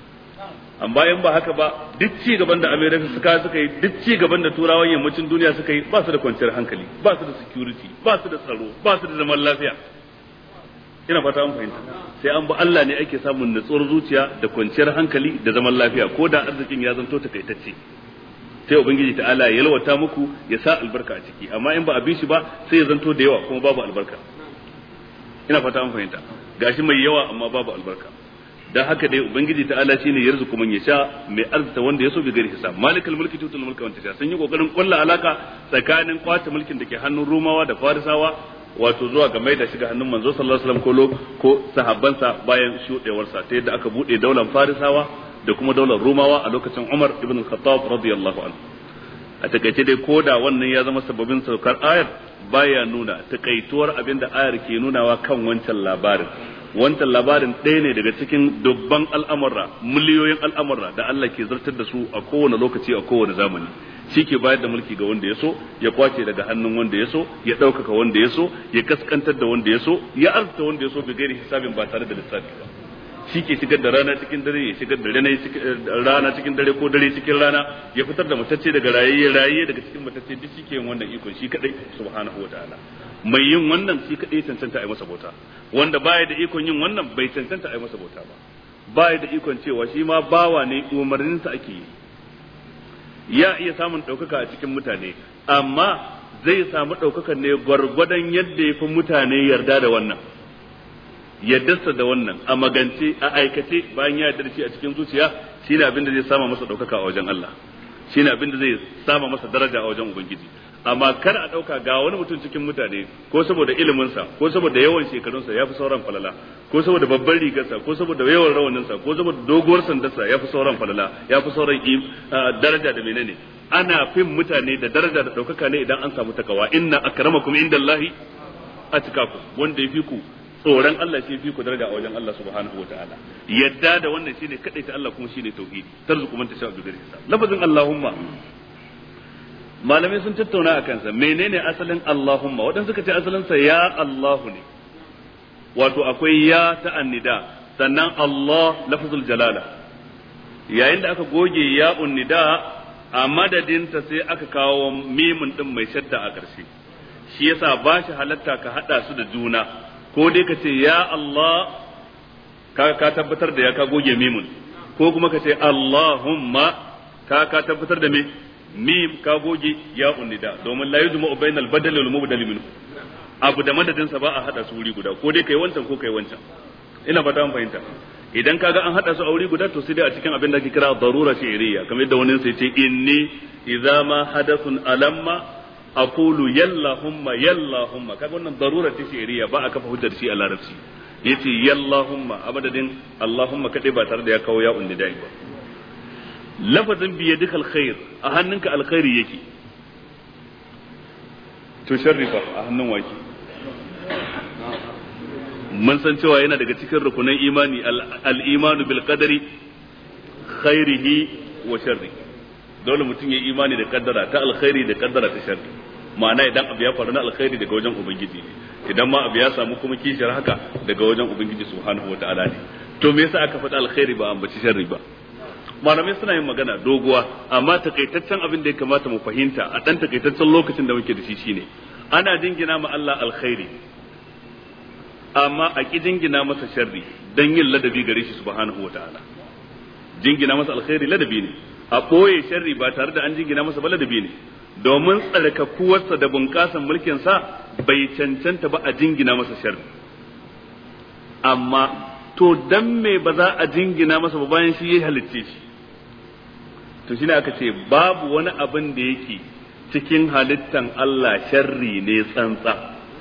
amma bayan ba haka ba duk ci gaban da America suka suka yi duk ci gaban da turawan yammacin duniya suka yi ba su da kwanciyar hankali ba su da security ba su da tsaro ba su da zaman lafiya ina fata an fahimta sai an ba Allah ne ake samun natsuwar zuciya da kwanciyar hankali da zaman lafiya ko da arzikin ya zanto takaitacce sai ubangiji ta'ala ya yalwata muku ya sa albarka a ciki amma in ba a bi shi ba sai ya zanto da yawa kuma babu albarka ina fata an fahimta gashi mai yawa amma babu albarka dan haka dai ubangiji ta'ala shine yarzuku man yasha mai arzita wanda yaso bi gari hisab malikul mulki tutul mulka wanda sun yi kokarin kulla alaka tsakanin kwace mulkin da ke hannun rumawa da farisawa wato zuwa ga maida shiga hannun manzo sallallahu alaihi wasallam ko ko sahabbansa bayan shudewarsa ta yadda aka bude daular farisawa da kuma daular rumawa a lokacin Umar ibn al-Khattab radiyallahu anhu a takaice dai koda wannan ya zama sababin saukar ayar baya nuna takaituwar abinda ayar ke nunawa kan wancan labarin wancan labarin ɗaya ne daga cikin dubban al'amurra miliyoyin al'amurra da Allah ke zartar da su a kowane lokaci a kowane zamani shi ke bayar da mulki ga wanda ya so ya kwace daga hannun wanda ya so ya ɗaukaka wanda ya so ya kaskantar da wanda ya so ya arzuta wanda ya so bi gairi hisabin ba tare da lissafi ba shi ke shigar da rana cikin dare ya shigar da rana cikin dare ko dare cikin rana ya fitar da matacce daga raye raye daga cikin matacce duk shi ke yin wannan ikon shi kadai subhanahu wataala mai yin wannan shi kadai cancanta a yi masa bauta wanda baya da ikon yin wannan bai cancanta a yi masa bauta ba baya da ikon cewa shi ma bawa ne umarninsa ake yi ya iya samun ɗaukaka a cikin mutane amma zai samu ɗaukakan ne gwargwadon yadda ya fi mutane yarda da wannan yaddarsa da wannan a magance a aikace bayan ya yarda da shi a cikin zuciya shine abin da zai sama masa ɗaukaka a wajen Allah shine abin da zai sama masa daraja a wajen ubangiji amma kar a dauka ga wani mutum cikin mutane ko saboda iliminsa ko saboda yawan shekarunsa ya fi sauran falala ko saboda babban rigarsa ko saboda yawan rawaninsa ko saboda doguwar sandarsa ya fi sauran falala ya fi sauran daraja da menene ana fin mutane da daraja da daukaka ne idan an samu takawa inna akramakum indallahi atqakum wanda yafi ku tsoron Allah shi fi ku daraja a wajen Allah subhanahu wataala yadda da wannan shine kadai ta Allah kuma shine tauhidi tarzuku man tasha bi ghairi hisab lafazin Allahumma malamai sun tattauna a kansa menene asalin Allahumma waɗanda suka ce asalin sa ya Allahu ne wato akwai ya ta annida sannan Allah lafzul jalala yayin da aka goge ya unnida a madadin ta sai aka kawo mimun din mai shadda a ƙarshe shi yasa ba shi halatta ka hada su da juna ko dai ka ce ya Allah ka ka tabbatar da ya ka goge mimun ko kuma ka ce Allahumma ka ka tabbatar da me mim ka goge ya unnida domin la yujma'u bainal badal wal mubdal minhu abu da madadin sa ba a hada su wuri guda ko dai kai wancan ko kai wancan ina ba ta fahimta idan kaga an hada su a wuri guda to sai dai a cikin abin da ake kira darura shi'riyya kamar yadda wani sai ce inni idza ma hadathun alamma aqulu yallahumma yallahumma kaga wannan darura ce shi'riyya ba a kafa hujjar shi a larabci yace yallahumma abadadin allahumma kadai ba tare da ya kawo ya unnida ba lafazin biyadika alkhair a hannunka alkhairi yake to sharri fa a hannun waki mun san cewa yana daga cikin rukunan imani al-imanu bil qadari khairihi wa sharri dole mutum ya imani da kaddara ta alkhairi da kaddara ta sharri ma'ana idan abu ya faru na alkhairi daga wajen ubangiji idan ma abu ya samu kuma kishiyar haka daga wajen ubangiji subhanahu wataala ne to me yasa aka faɗa alkhairi ba ambaci sharri ba malamai suna yin magana doguwa amma takaitaccen abin da ya kamata mu fahimta a dan takaitaccen lokacin da muke da shi shine ana jingina ma Allah alkhairi amma a ki jingina masa sharri dan yin ladabi gare shi subhanahu wataala jingina masa alkhairi ladabi ne a boye sharri ba tare da an jingina masa ba ladabi ne domin tsarkakuwarsa da bunƙasan mulkin sa bai cancanta ba a jingina masa sharri amma to dan me ba za a jingina masa ba bayan shi ya halicce shi to shine aka ce babu wani abin da yake cikin halittan Allah sharri ne tsantsa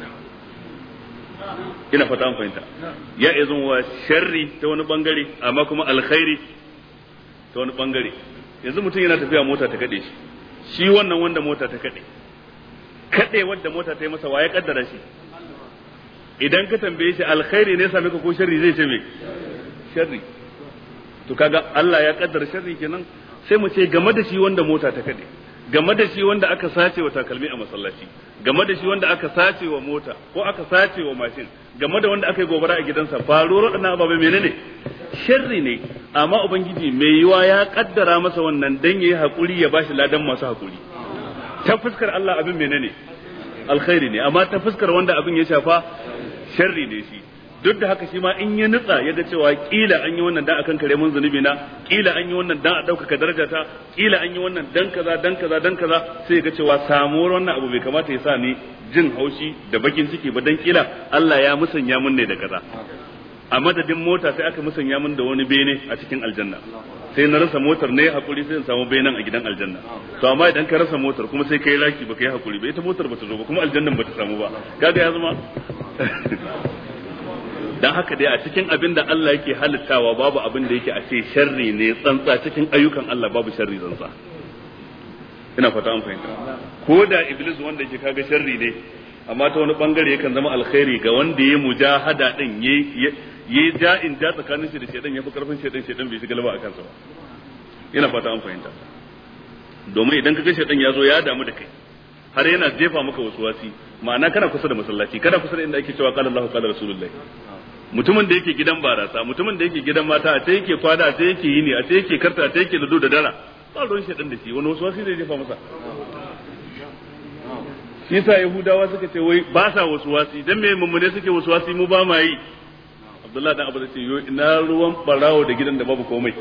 ina fata an fahimta ya izin wa sharri ta wani bangare amma kuma alkhairi ta wani bangare yanzu mutum yana tafiya mota ta kade shi shi wannan wanda mota ta kade kade wanda mota ta yi masa waye kaddara shi idan ka tambaye shi alkhairi ne same ka ko sharri zai ce me sharri to kaga Allah ya kaddara sharri kenan sai mu ce game da shi wanda mota ta kade game da shi wanda aka sace wa takalmi a masallaci game da shi wanda aka sace wa mota ko aka sace wa mashin game da wanda aka yi gobara a gidansa faruwar wadannan ababai menene sharri ne amma ubangiji mai yiwa ya kaddara masa wannan dan yayi hakuri ya bashi ladan masu hakuri ta fuskar Allah abin menene alkhairi ne, amma ta fuskar wanda abin ya shafa sharri ne shi. Duk da haka shi ma in ya nutsa ya ga cewa kila an yi wannan dan akan kare mun zunubi na, kila an yi wannan dan a ɗaukaka darajata, kila an yi wannan dan kaza dan kaza dan kaza, sai ya ga cewa samuwar wannan abu bai kamata ya sa ni jin haushi da bakin ciki ba, dan kila Allah ya musanya mun ne da kaza. A madadin mota sai aka musanya mun da wani bene a cikin aljanna, sai na rasa motar ne hakuri sai in samu benen a gidan aljanna. To amma idan ka rasa motar kuma sai kai laki baka yi hakuri ba, ita motar bata zo ba kuma aljannan bata samu ba, kaga ya zama dan haka dai a cikin abin da Allah yake halittawa babu abin da yake a ce sharri ne tsantsa, cikin ayyukan Allah babu sharri tsantsa. Ina fata an fahimta. Ko da iblis wanda yake kaga sharri ne, amma ta wani bangare yakan zama alkhairi ga wanda ya mujahada din yayi yayi ja'in ja tsakanin shi da shedan, yafi karfin shedan, shedan bai shiga galaba akan sa ba. Ina fata an fahimta. Domin idan kaga shedan ya zo ya damu da kai har yana jefa maka wasuwasi, ma'ana kana kusa da masallaci, kana kusa da inda ake cewa qala Allahu qala Rasulullahi. Mutumin da yake gidan barasa, mutumin da yake gidan mata, a ta yake kwada, a ta yake yini, a ta yake karta, a ta yake ludo da dara, ba ruwan shedan da shi, wani wasuwasi zai jefa masa. Shi yasa Yahudawa suka ce wai ba sa wasuwasi, dan me mummune suke wasuwasi mu ba ma yi. Abdullahi dan Abu da ce yo ina ruwan barawo da gidan da babu komai.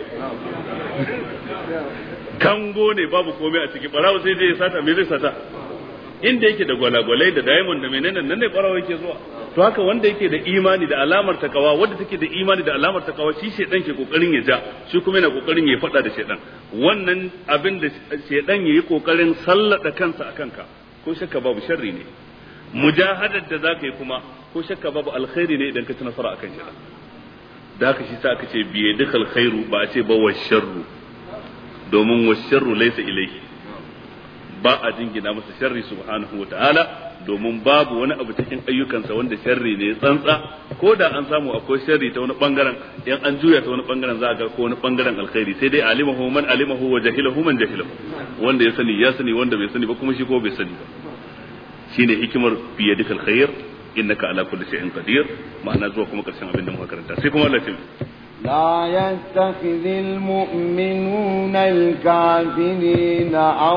Kango ne babu komai a ciki, barawo sai dai ya sata, me zai sata? Inda yake da gwalagwalai da diamond da menene nan ne barawo yake zuwa. To haka wanda yake da imani da alamar takawa, wanda take da imani da alamar takawa, shi shedan ke kokarin ya ja, shi kuma yana kokarin ya fada da shedan. Wannan abin da shedan yayi kokarin sallada kansa akan ka, ko shakka babu sharri ne. Mujahadar da zaka yi kuma ko shakka babu alkhairi ne idan ka ci nasara akan shedan. Da haka shi sa aka ce biye dukal khairu ba a ce ba washarru, domin washarru laysa ilayhi, ba a jingina masa sharri subhanahu wa ta'ala, domin babu wani abu cikin ayyukansa wanda sharri ne tsantsa, ko da an samu akwai sharri ta wani bangaren, in an juya ta wani bangaren za a ga ko wani bangaren alkhairi, sai dai alimahu man alimahu wa jahilahu man jahilahu, wanda ya sani ya sani, wanda bai sani ba kuma shi ko bai sani ba. Shine hikimar biyadikal khair innaka ala kulli shay'in qadir, ma'ana zuwa kuma karshen abin da muka karanta sai kuma Allah ya لا يتخذ المؤمنون الكافرين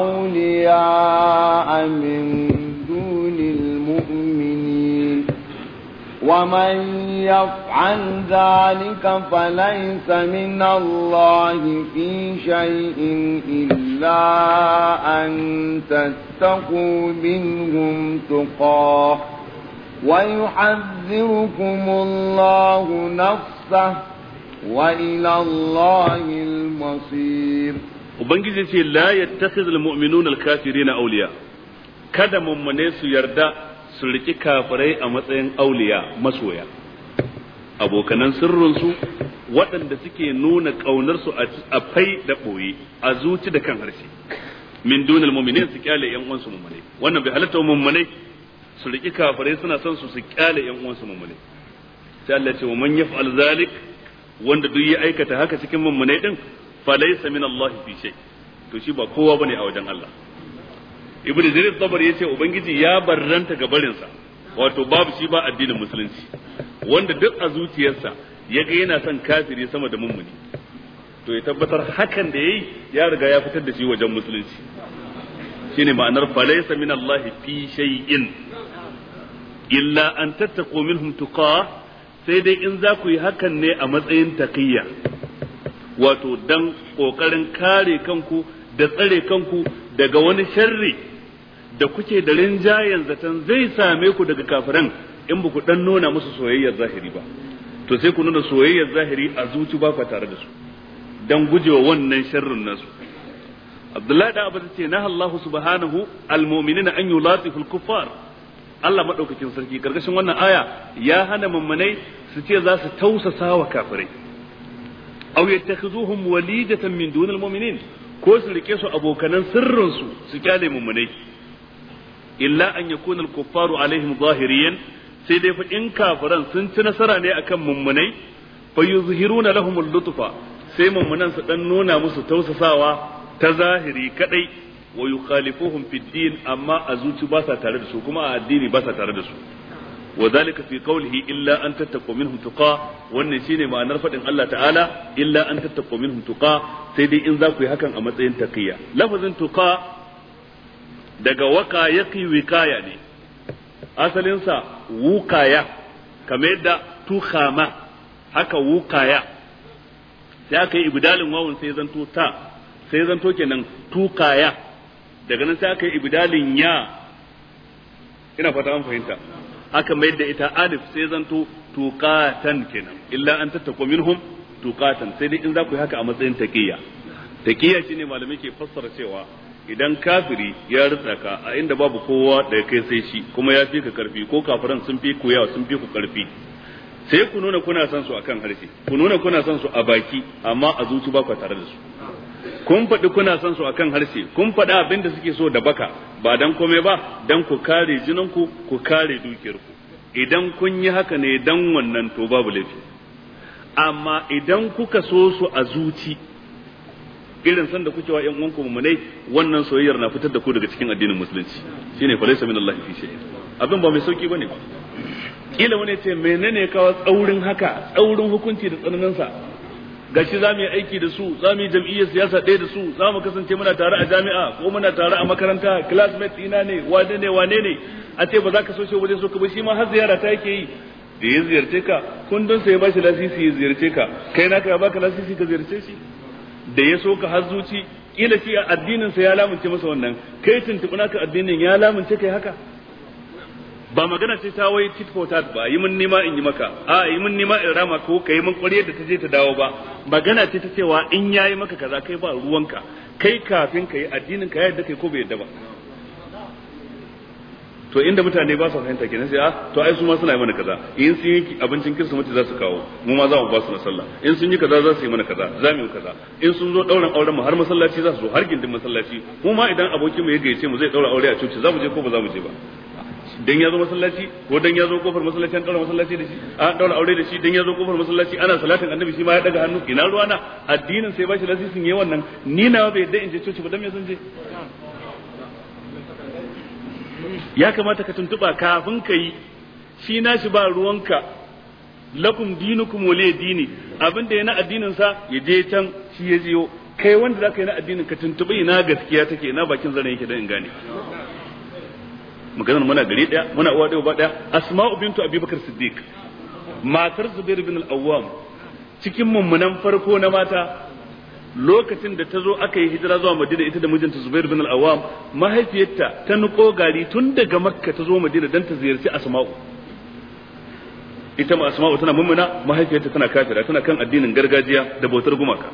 أولياء من دون المؤمنين ومن يفعل ذلك فليس من الله في شيء إلا أن تتقوا منهم تقاه ويحذركم الله نفسه وإلى الله المصير. Ubangiji ce la yattakhidhu almu'minuna alkafirina awliya, kada mummune su yarda su riki kafirai a matsayin auliya, masoya, abokanan sirrin su waɗanda suke nuna kaunar su a fai da boye, a zuci da kan harshe, min dunal mu'minin su kyale yan uwansu mummune. Wannan bai halatta mummune su riki kafirai suna son su su kyale yan uwansu mummune. Sai Allah ya ce wa man yaf'al zalik, wanda duk ya aikata haka cikin mummunai din fa laysa min Allah fi shay, to shi ba kowa bane a wajen Allah. Ibnu Jarir Tabari yace ubangiji ya barranta ga barin sa, wato babu shi ba addinin musulunci, wanda duk a zuciyarsa yaga yana son kafiri sama da mummuni, to ya tabbatar hakan da yayi ya riga ya fitar da shi wajen musulunci. Shine ma'anar fa laysa min Allah fi shay'in illa an tattaqu minhum tuqah, sai dai in za ku yi hakan ne a matsayin taqiyya, wato dan kokarin kare kanku da tsare kanku daga wani sharri da kuke da rinjayen zaton zai same ku daga kafiran in ba ku dan nuna musu soyayyar zahiri ba, to sai ku nuna soyayyar zahiri a zuci ba ku tare da su dan gujewa wannan sharrin nasu. Abdullahi da Abu ce na Allah subhanahu almu'minina an yulatifu al-kuffar, Allah madaukakin sarki karkashin wannan aya ya hana mummunai su ce za su tausasa wa kafirai, aw yattakhizuhum walidatan min dunil mu'minin, ko su rike su abokanan sirrin su su kyale mummunai, illa an yakuna al-kuffaru alaihim zahiriyan, sai dai fa in kafiran sun ci nasara ne akan mummunai, fa yuzhiruna lahum al-lutfa, sai mummunan su dan nuna musu tausasawa ta zahiri kadai, wa yukhalifuhum fi din, amma a zuci ba sa tare da su, kuma a addini ba sa tare da su. wa zalika fi qawlihi illa an tattaqu minhum tuqa wannan shine ma'anar fadin Allah ta'ala illa an tattaqu minhum tuqa sai dai in za ku yi hakan a matsayin taqiyya lafazin tuqa daga waka yaqi wikaya ne asalin sa wukaya kamar yadda tukhama haka wukaya sai aka yi ibdalin wawun sai zanto ta sai zanto kenan tukaya daga nan sai aka yi ibdalin ya ina fata an fahimta aka mai da ita alif sai zanto tuqatan kenan illa an tattaqu minhum tuqatan sai dai in za ku yi haka a matsayin taqiyya taqiyya shine malamai ke fassara cewa idan kafiri ya rutsa ka a inda babu kowa da kai sai shi kuma ya fi ka karfi ko kafiran sun fi ku yawa sun fi ku karfi sai ku nuna kuna son su akan harshe ku nuna kuna son su a baki amma a zuci ba ku tare da su kun faɗi kuna son su akan harshe kun faɗi abin da suke so da baka ba dan komai ba dan ku kare jininku ku kare dukiyarku idan kun yi haka ne dan wannan to babu laifi amma idan kuka so su a zuci irin san da kuke wa ƴan uwanku mu'minai wannan soyayyar na fitar da ku daga cikin addinin musulunci shine fa laysa minallahi fi shay abin ba mai sauki bane ba kila wani ce menene kawo tsaurin haka tsaurin hukunci da tsananin sa gashi zamu yi aiki da su zamu yi jam'iyyar siyasa ɗaya da su zamu kasance muna tare a jami'a ko muna tare a makaranta classmates ina ne wane ne wane ne a ce ba za ka so shi wajen so ka ba shi ma har ziyara ta yake yi da ya ziyarce ka kundin sa ya bashi lasisi ya ziyarce ka kai naka ya baka lasisi ka ziyarce shi da ya so ka har zuci kila shi addinin sa ya lamunce masa wannan kai tuntuɓi naka addinin ya lamunce kai haka ba magana ce ta wai tit for tat ba yi mun nima in yi maka a yi mun nima in rama ko kai mun ƙwarya da ta je ta dawo ba magana ce ta cewa in yayi maka kaza kai ba ruwanka kai kafin kai addinin ka yadda kai ko bai yadda ba to inda mutane ba su fahimta kenan sai a to ai su ma suna yi mana kaza in sun yi abincin kirsimeti za su kawo mu ma za mu ba su na sallah in sun yi kaza za su yi mana kaza za mu yi kaza in sun zo dauran auren mu har masallaci za su zo har gindin masallaci mu ma idan abokin mu ya gayyace mu zai daura aure a coci za mu je ko ba za mu je ba dan ya zo masallaci ko dan ya zo kofar masallaci an daura masallaci da shi an daura aure da shi dan ya zo kofar masallaci ana salatin annabi shi ma ya daga hannu ina ruwana addinin sai ba shi lasisin yayi wannan ni na bai yadda in je coci ba dan me san je ya kamata ka tuntuba kafin ka yi shi nashi ba ruwanka lakum dinukum waliy dini abinda yana addinin sa ya je can shi ya jiyo kai wanda zaka yi na addinin ka tuntubi ina gaskiya take ina bakin zaren yake dan in gane maganar muna gari daya muna uwa daya ba daya asma'u bintu abubakar siddiq matar zubair bin al-awwam cikin mummunan farko na mata lokacin da ta zo aka yi hijira zuwa madina ita da mijinta zubair bin al-awwam mahaifiyarta ta nuko gari tun daga makka ta zo madina dan ta ziyarci asma'u ita ma asma'u tana mummuna mahaifiyarta tana kafira tana kan addinin gargajiya da bautar gumaka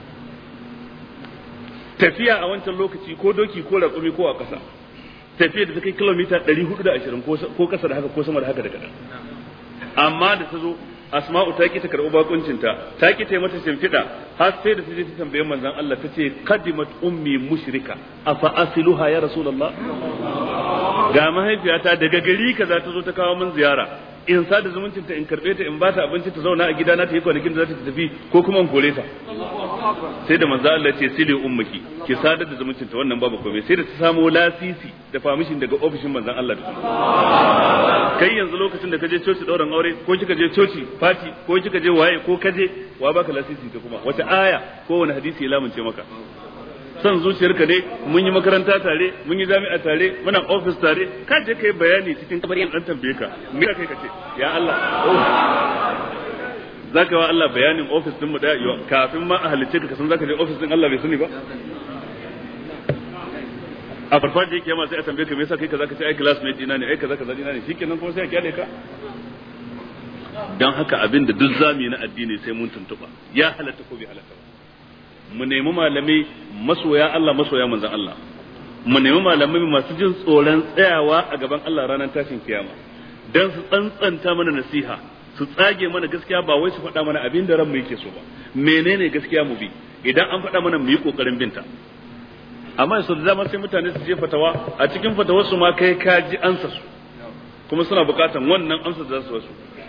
tafiya a wancan lokaci ko doki ko raƙumi ko a ƙasa tafiya da ta kai kilomita ɗari hudu da ashirin ko ƙasa da haka ko sama da haka da kaɗan amma da ta zo asma'u ta ki ta karɓi bakuncinta ta ki ta yi mata shimfiɗa har sai da ta je ta tambaye manzon Allah ta ce qadimat ummi mushrika afa asiluha ya rasulullah ga mahaifiyata daga gari kaza ta zo ta kawo min ziyara in sa da zumuncin ta in karbe ta in ba ta abinci ta zauna a gidana ta yi kwanakin da za ta tafi ko kuma in kore ta sai da manzo Allah ce sile ummaki ki sadar da zumuncin ta wannan babu komai sai da ta samu lasisi da permission daga ofishin manzon Allah da kai yanzu lokacin da ka je coci dauran aure ko kika je coci party ko kika je waye ko kaje wa baka lasisi ta kuma wata aya ko wani hadisi ya lamunce maka san zuciyarka ne mun yi makaranta tare mun yi jami'a tare muna office tare ka je kai bayani cikin kabarin dan tambaye ka me kai kace ya Allah zaka wa Allah bayanin office din mu da kafin ma a halice ka san zaka je office din Allah bai sani ba a farfaje yake ma sai a tambaye ka me yasa kai kaza ka ce ai classmate ina ne ai kaza kaza ina ne shikenan kuma sai a kyale ka dan haka abinda duk zamu yi na addini sai mun tuntuba ya halatta ko bai halatta ba mu nemi malamai masoya Allah masoya manzon Allah mu nemi malamai masu jin tsoron tsayawa a gaban Allah ranar tashin kiyama dan su tsantsanta mana nasiha su tsage mana gaskiya ba wai su faɗa mana abin da ranmu yake so ba menene gaskiya mu bi idan an faɗa mana mu yi kokarin binta amma su da dama sai mutane su je fatawa a cikin fatawar su ma kai ka ji ansa su kuma suna bukatan wannan amsa da za su wasu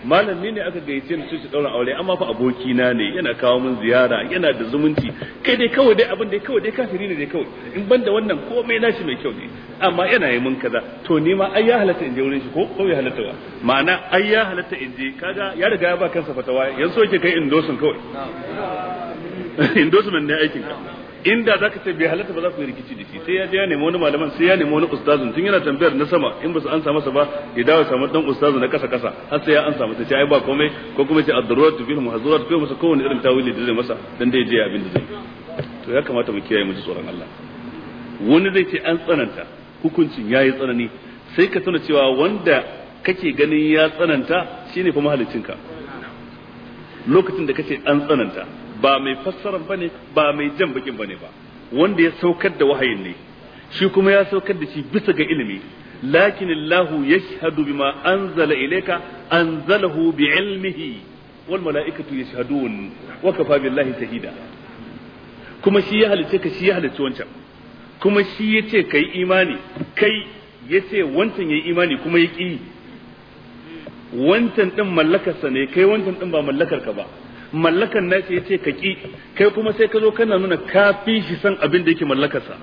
malam ne aka gayyace ni shi daura aure amma fa aboki na ne yana kawo min ziyara yana da zumunci kai dai kawai dai abin dai kawai dai kafiri ne dai kawai in banda wannan komai nashi mai kyau ne amma yana yi mun kaza to ni ma ai ya halatta in je wurin shi ko ko ya halatta ba ma'ana ai ya halatta in je kaga ya riga ya ba kansa fatawa yanzu yake kai endorsement kawai endorsement ne aikin ka inda zaka ce bai halatta ba za ku yi rikici da shi sai ya je ya nemi wani malaman sai ya nemi wani ustazun tun yana tambayar na sama in ba su ansa masa ba ya dawo samu dan ustazu na kasa kasa har sai ya ansa masa sai ai ba komai ko kuma ce ad-daruratu bil muhazzarat ko masa kowane irin tawili da zai masa dan dai je abin da zai to ya kamata mu kiyaye mu ji tsoron Allah wani zai ce an tsananta hukuncin yayi tsanani sai ka tuna cewa wanda kake ganin ya tsananta shine fa mahaliccinka lokacin da kace an tsananta ba mai fassaran bane ba mai jan bakin bane ba wanda ya saukar da wahayin ne shi kuma ya saukar da shi bisa ga ilimi lakin Allah yashhadu bima anzala ilayka anzalahu bi'ilmihi wal malaikatu yashhadun wa kafa billahi shahida kuma shi ya halice ka shi ya halice wancan kuma shi yace kai imani kai yace wancan yayi imani kuma ya ki wancan din mallakarsa ne kai wancan din ba mallakar ka ba mallakan nashi yace ka ki kai kuma sai ka zo kana nuna kafi shi san abin da yake mallakarsa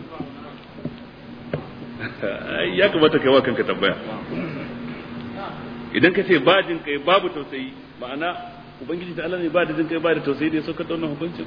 ya kamata kai wa kanka tambaya idan ka ce ba jin kai babu tausayi ma'ana ubangiji ta Allah ne ba da jin kai ba da tausayi da ya saukar da wannan hukuncin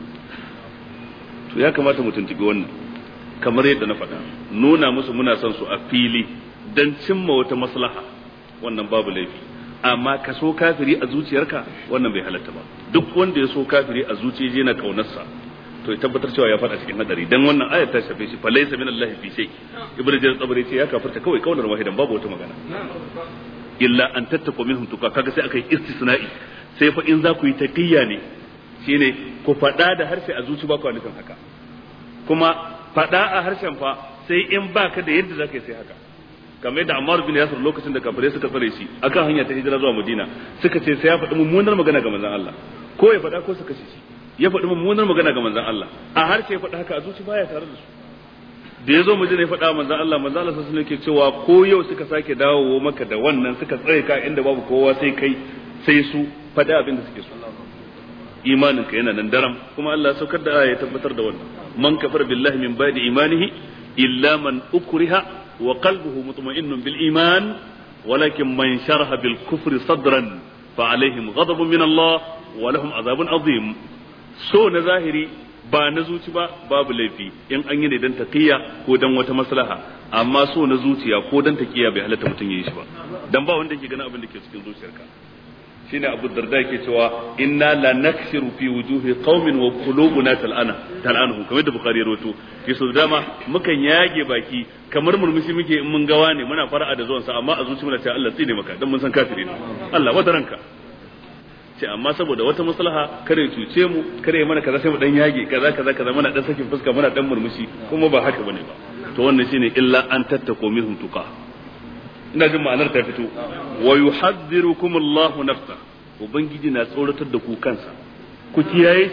to ya kamata mu tuntubi wannan kamar yadda na faɗa nuna musu muna son su a fili dan cimma wata maslaha wannan babu laifi amma ka so kafiri a zuciyarka wannan bai halatta ba duk wanda ya so kafiri a zuciya yana kaunarsa to ya tabbatar cewa ya fada cikin hadari dan wannan ayat ta shafe shi fa laysa min Allah fi shay ibnu jarir tsabari ce ya kafirta kawai kaunar wahidan babu wata magana illa an tattaqu minhum tuqa kaga sai aka yi istisna'i sai fa in za ku yi taqiyya ne shine ku fada da harshe a zuci ba ku nufin haka kuma fada a harshen fa sai in baka da yadda zaka yi sai haka kamar yadda Ammar bin Yasir lokacin da kafirai suka tsare shi akan hanya ta hijira zuwa Madina suka ce sai ya faɗi mummunar magana ga manzon Allah ko ya faɗa ko su kashe shi ya faɗi mummunar magana ga manzon Allah a harshe ya faɗa haka a zuci baya tare da su da yazo Madina ya faɗa manzon Allah manzon Allah sai yake cewa ko yau suka sake dawowa maka da wannan suka tsare ka inda babu kowa sai kai sai su faɗa abin da suke so imanin ka yana nan daram kuma Allah ya saukar da aya ya tabbatar da wannan man kafara billahi min ba'di imanihi illa man ukriha وقلبه مطمئن بالإيمان ولكن من شرح بالكفر صدرا فعليهم غضب من الله ولهم عذاب عظيم so na zahiri ba na zuci ba babu laifi in an yi ne dan taqiya ko dan wata maslaha amma so na zuciya ko dan taqiya bai halatta mutun yayi shi ba dan ba wanda yake ganin abin da ke cikin zuciyarka shine Abu Darda yake cewa inna la nakshiru fi wujuhi qaumin wa qulubuna tal'ana tal'anuhu kamar da Bukhari ya rawaito yaso dama mukan yage baki kamar murmushi muke in mun gawa ne muna fara'a da zuwan sa amma a zuci muna cewa Allah tsine maka dan mun san kafiri ne Allah wata ranka ce amma saboda wata maslaha kare cuce mu kare mana kaza sai mu dan yage kaza kaza kaza muna dan sakin fuska muna dan murmushi kuma ba haka bane ba to wannan shine illa an tattako minhum tuqa ina jin ma'anar ta fito wa yuhadhdhirukum Allahu nafsa ubangiji na tsoratar da ku kansa ku kiyaye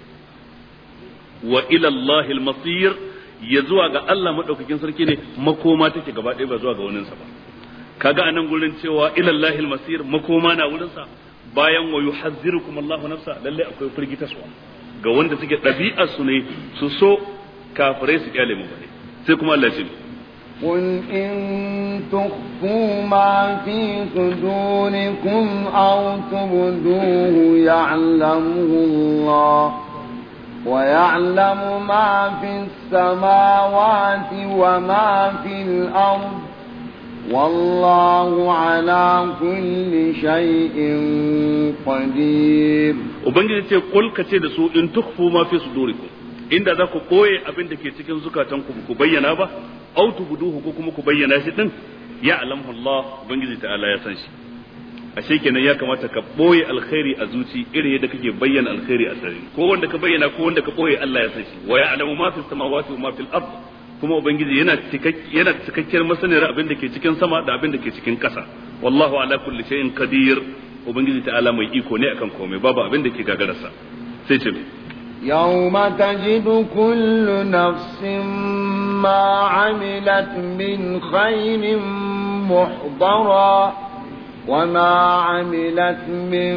wa ila Allahi al-masir ya zuwa ga Allah madaukakin sarki ne makoma take gaba ɗaya ba zuwa ga waninsa ba kaga anan gurin cewa ila Allahi al-masir makoma na wurin sa bayan wa yuhadhdhirukum Allahu nafsa lalle akwai firgitaswa ga wanda suke ɗabi'ar su ne su so kafirai su kyale mu bane sai kuma Allah ya ce قل إن تخفوا ما في صدوركم أو تبدوه يعلمه الله ويعلم ما في السماوات وما في الأرض والله على كل شيء قدير وبنجي قل كتير سوء إن تخفوا ما في صدوركم inda za ku koye abin da ke cikin zukatanku ku bayyana ba au tubduhu ko kuma ku bayyana shi din ya alamu Allah ubangiji ta'ala ya san shi ashe kenan ya kamata ka boye alkhairi a zuci irin yadda kake bayyana alkhairi a sarri ko wanda ka bayyana ko wanda ka boye Allah ya san shi wa ya'lamu ma fis samawati wa ma fil ard kuma ubangiji yana cikakken yana cikakkiyar masaniyar abin da ke cikin sama da abin da ke cikin ƙasa wallahu ala kulli shay'in qadir ubangiji ta'ala mai iko ne akan komai babu abin da ke gagararsa sai ce يوم تجد كل نفس ما عملت من خير محضرا وما عملت من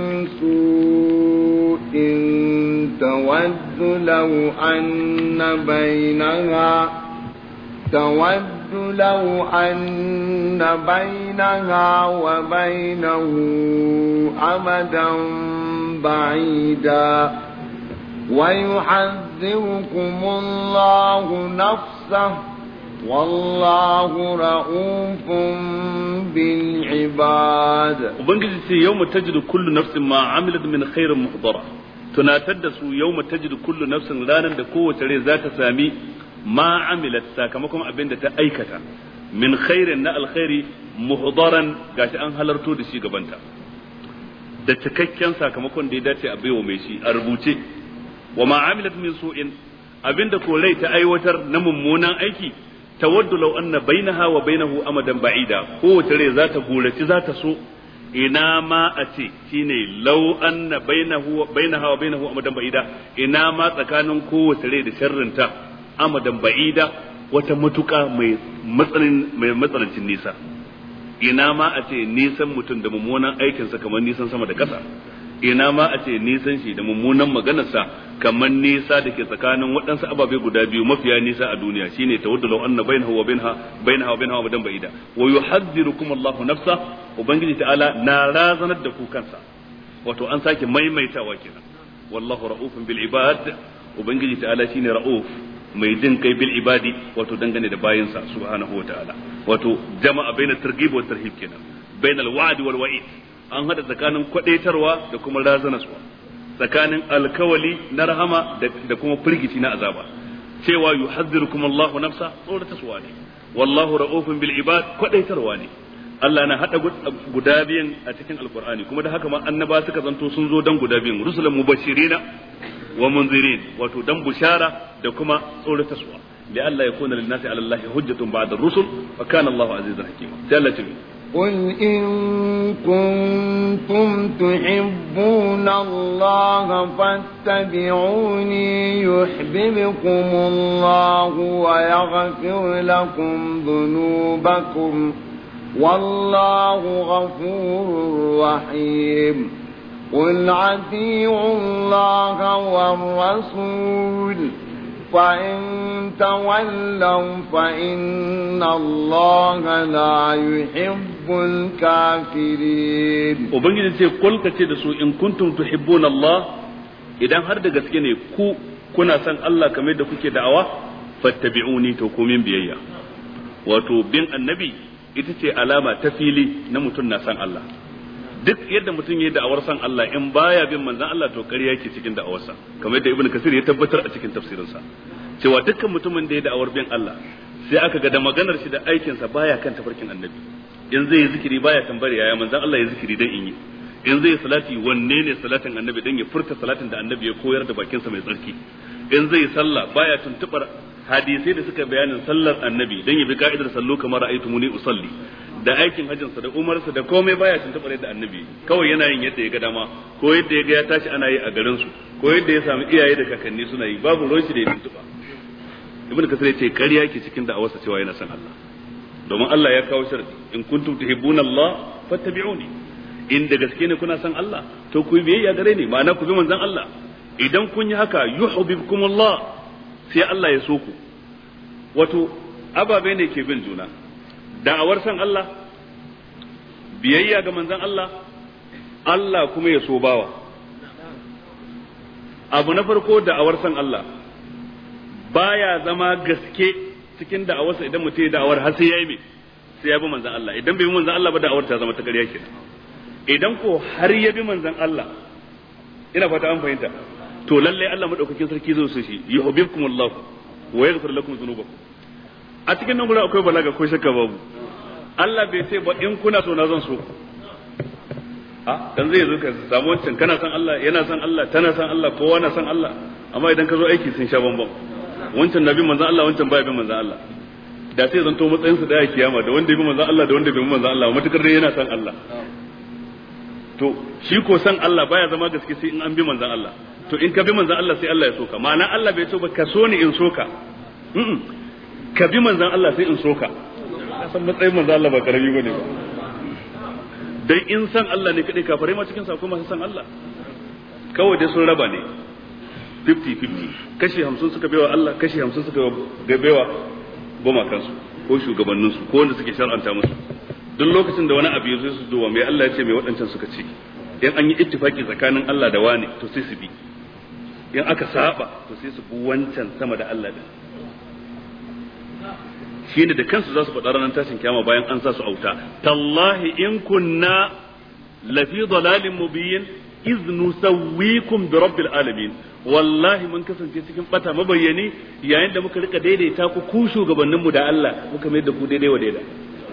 سوء تود لو أن بينها تود لو أن بينها وبينه أمدا بعيدا ويحذركم الله نفسه والله رؤوف بالعباد ubangiji ce yawma tajidu kullu nafsin ma amilat min khairin muhdara tunatar da su yawma tajidu kullu nafsin ranan da kowace rai za ta sami ma amilat sakamakon abin da ta aikata min khairin na alkhairi muhdaran gashi an halarto da shi gabanta da cikakken sakamakon da ya dace a baiwa mai shi a rubuce wa ma amilat min su'in abinda ko rai ta aiwatar na mummunan aiki tawaddu law anna bainaha wa bainahu amadan ba'ida kowace rai za ta gurace za ta so ina ma a ce shine law anna bainahu wa bainaha wa bainahu amadan ba'ida ina ma tsakanin kowace rai da sharrinta amadan ba'ida wata matuka mai matsalin mai matsalancin nisa ina ma a ce nisan mutum da mummunan aikinsa kamar nisan sama da ƙasa ina ma a ce nisan shi da mummunan maganarsa kamar nisa da ke tsakanin waɗansu ababe guda biyu mafiya nisa a duniya shine tawaddu law anna bainahu wa bainaha bainaha wa bainaha madan ba'ida wa yuhadhdhirukum Allahu nafsa ubangiji ta'ala na razanar da ku kansa wato an sake maimaitawa kenan wallahu ra'ufun bil ibad ubangiji ta'ala shine ra'uf mai jin kai bil ibadi wato dangane da bayinsa subhanahu wa ta'ala wato jama'a baina targhib wa tarhib kenan bainal wa'd wal wa'id an hada tsakanin kwadaitarwa da kuma razanaswa tsakanin alkawali na rahama da kuma firgici na azaba cewa yuhadhdhirukum Allahu nafsa tsorataswa ne wallahu ra'ufun bil ibad kwadaitarwa ne Allah na hada guda biyan a cikin alqur'ani kuma da haka ma annaba suka zanto sun zo dan guda biyan rusulan mubashirina wa munzirin wato dan bushara da kuma tsorataswa li alla yakuna lin nasi ala allahi hujjatun ba'da ar-rusul wa kana Allahu azizan hakima sai Allah ce قل إن كنتم تحبون الله فاتبعوني يحببكم الله ويغفر لكم ذنوبكم والله غفور رحيم قل أطيعوا الله والرسول فإن تولوا فإن الله لا يحب الكافرين ubangiji ce kul kace da su in kuntum tuhibbuna Allah idan har da gaske ne ku kuna san Allah kamar da kuke da'awa fattabi'uni to ku min biyayya wato bin annabi ita ce alama ta fili na mutum na san Allah duk yadda mutum yayi da'awar san Allah in baya bin manzon Allah to ƙarya yake cikin da'awarsa kamar yadda Ibn Kasir ya tabbatar a cikin tafsirinsa cewa dukkan mutumin da ya da'awar bin Allah sai aka ga da maganar shi da aikin sa baya kan tafarkin annabi in zai yi zikiri baya tambari yaya manzon Allah ya zikiri dan in yi in zai salati wanne ne salatin annabi dan ya furta salatin da annabi ya koyar da bakin sa mai tsarki in zai sallah baya tuntubar hadisai da suka bayanin sallar annabi dan ya bi ka'idar sallu kamar ra'aytumuni usalli da aikin hajjinsa da umarsa da komai baya tuntuɓar yadda annabi kawai yana yin yadda ya ga dama ko yadda ya ga ya tashi ana yi a garin su ko yadda ya samu iyaye da kakanni suna yi babu ruwan shi da ya tuntuɓa ibnu kasir ya ce ƙarya ke cikin da'awarsa cewa yana son Allah domin Allah ya kawo sharadi in kuntum tuhibbuna Allah fattabi'uni in da gaske ne kuna son Allah to ku biyayya gare ni ma'ana ku bi manzon Allah idan kun yi haka yuhibbukumullah sai Allah ya so ku wato ababe ne ke bin juna da'awar san Allah biyayya ga manzon Allah Allah kuma ya so bawa abu na farko da'awar san Allah baya zama gaske cikin da'awarsa idan mutum ya da'awar har sai yayi me sai ya bi manzon Allah idan bai bi manzon Allah ba da'awar ta zama ta ƙarya kenan idan ko har ya bi manzon Allah ina fata an fahimta to lalle Allah madaukakin sarki zai so shi yuhibbukumullahu wa yaghfir lakum dhunubakum a cikin nan gurin akwai balaga ko shakka babu Allah bai ce ba in kuna so na zan so a dan zai zo ka samu wancan kana san Allah yana san Allah tana san Allah kowa na san Allah amma idan ka zo aiki sun sha bambam wancan nabi manzon Allah wancan baya bin manzon Allah da sai zanto matsayin su daya kiyama da wanda ya bi manzon Allah da wanda bai bi manzon Allah matukar dai yana san Allah to shi ko san Allah baya zama gaske sai in an bi manzon Allah to in ka bi manzon Allah sai Allah ya soka ma'ana Allah bai so ba ka so ni in soka ka bi manzon Allah sai in soka ka san matsayin manzon Allah ba karami bane ba dan in san Allah ne kadai kafirai ma cikin sa akwai masu san Allah kawai dai sun raba ne fifty fifty kashi hamsin suka baiwa Allah kashi hamsin suka baiwa goma kansu ko shugabanninsu ko wanda suke shar'anta musu duk lokacin da wani abu ya zo su duba mai Allah ya ce mai waɗancan suka ce in an yi ittifaki tsakanin Allah da wani to sai su bi in aka saba to sai su bi wancan sama da Allah din shine da kansu za su faɗa ranar tashin kiyama bayan an sa su auta tallahi in kunna lafi dalalin mubin iz nusawwikum bi rabbil alamin wallahi mun kasance cikin bata mabayyani yayin da muka rika daidaita ku ku shugabannin mu da Allah muka mai da ku daidai wa daida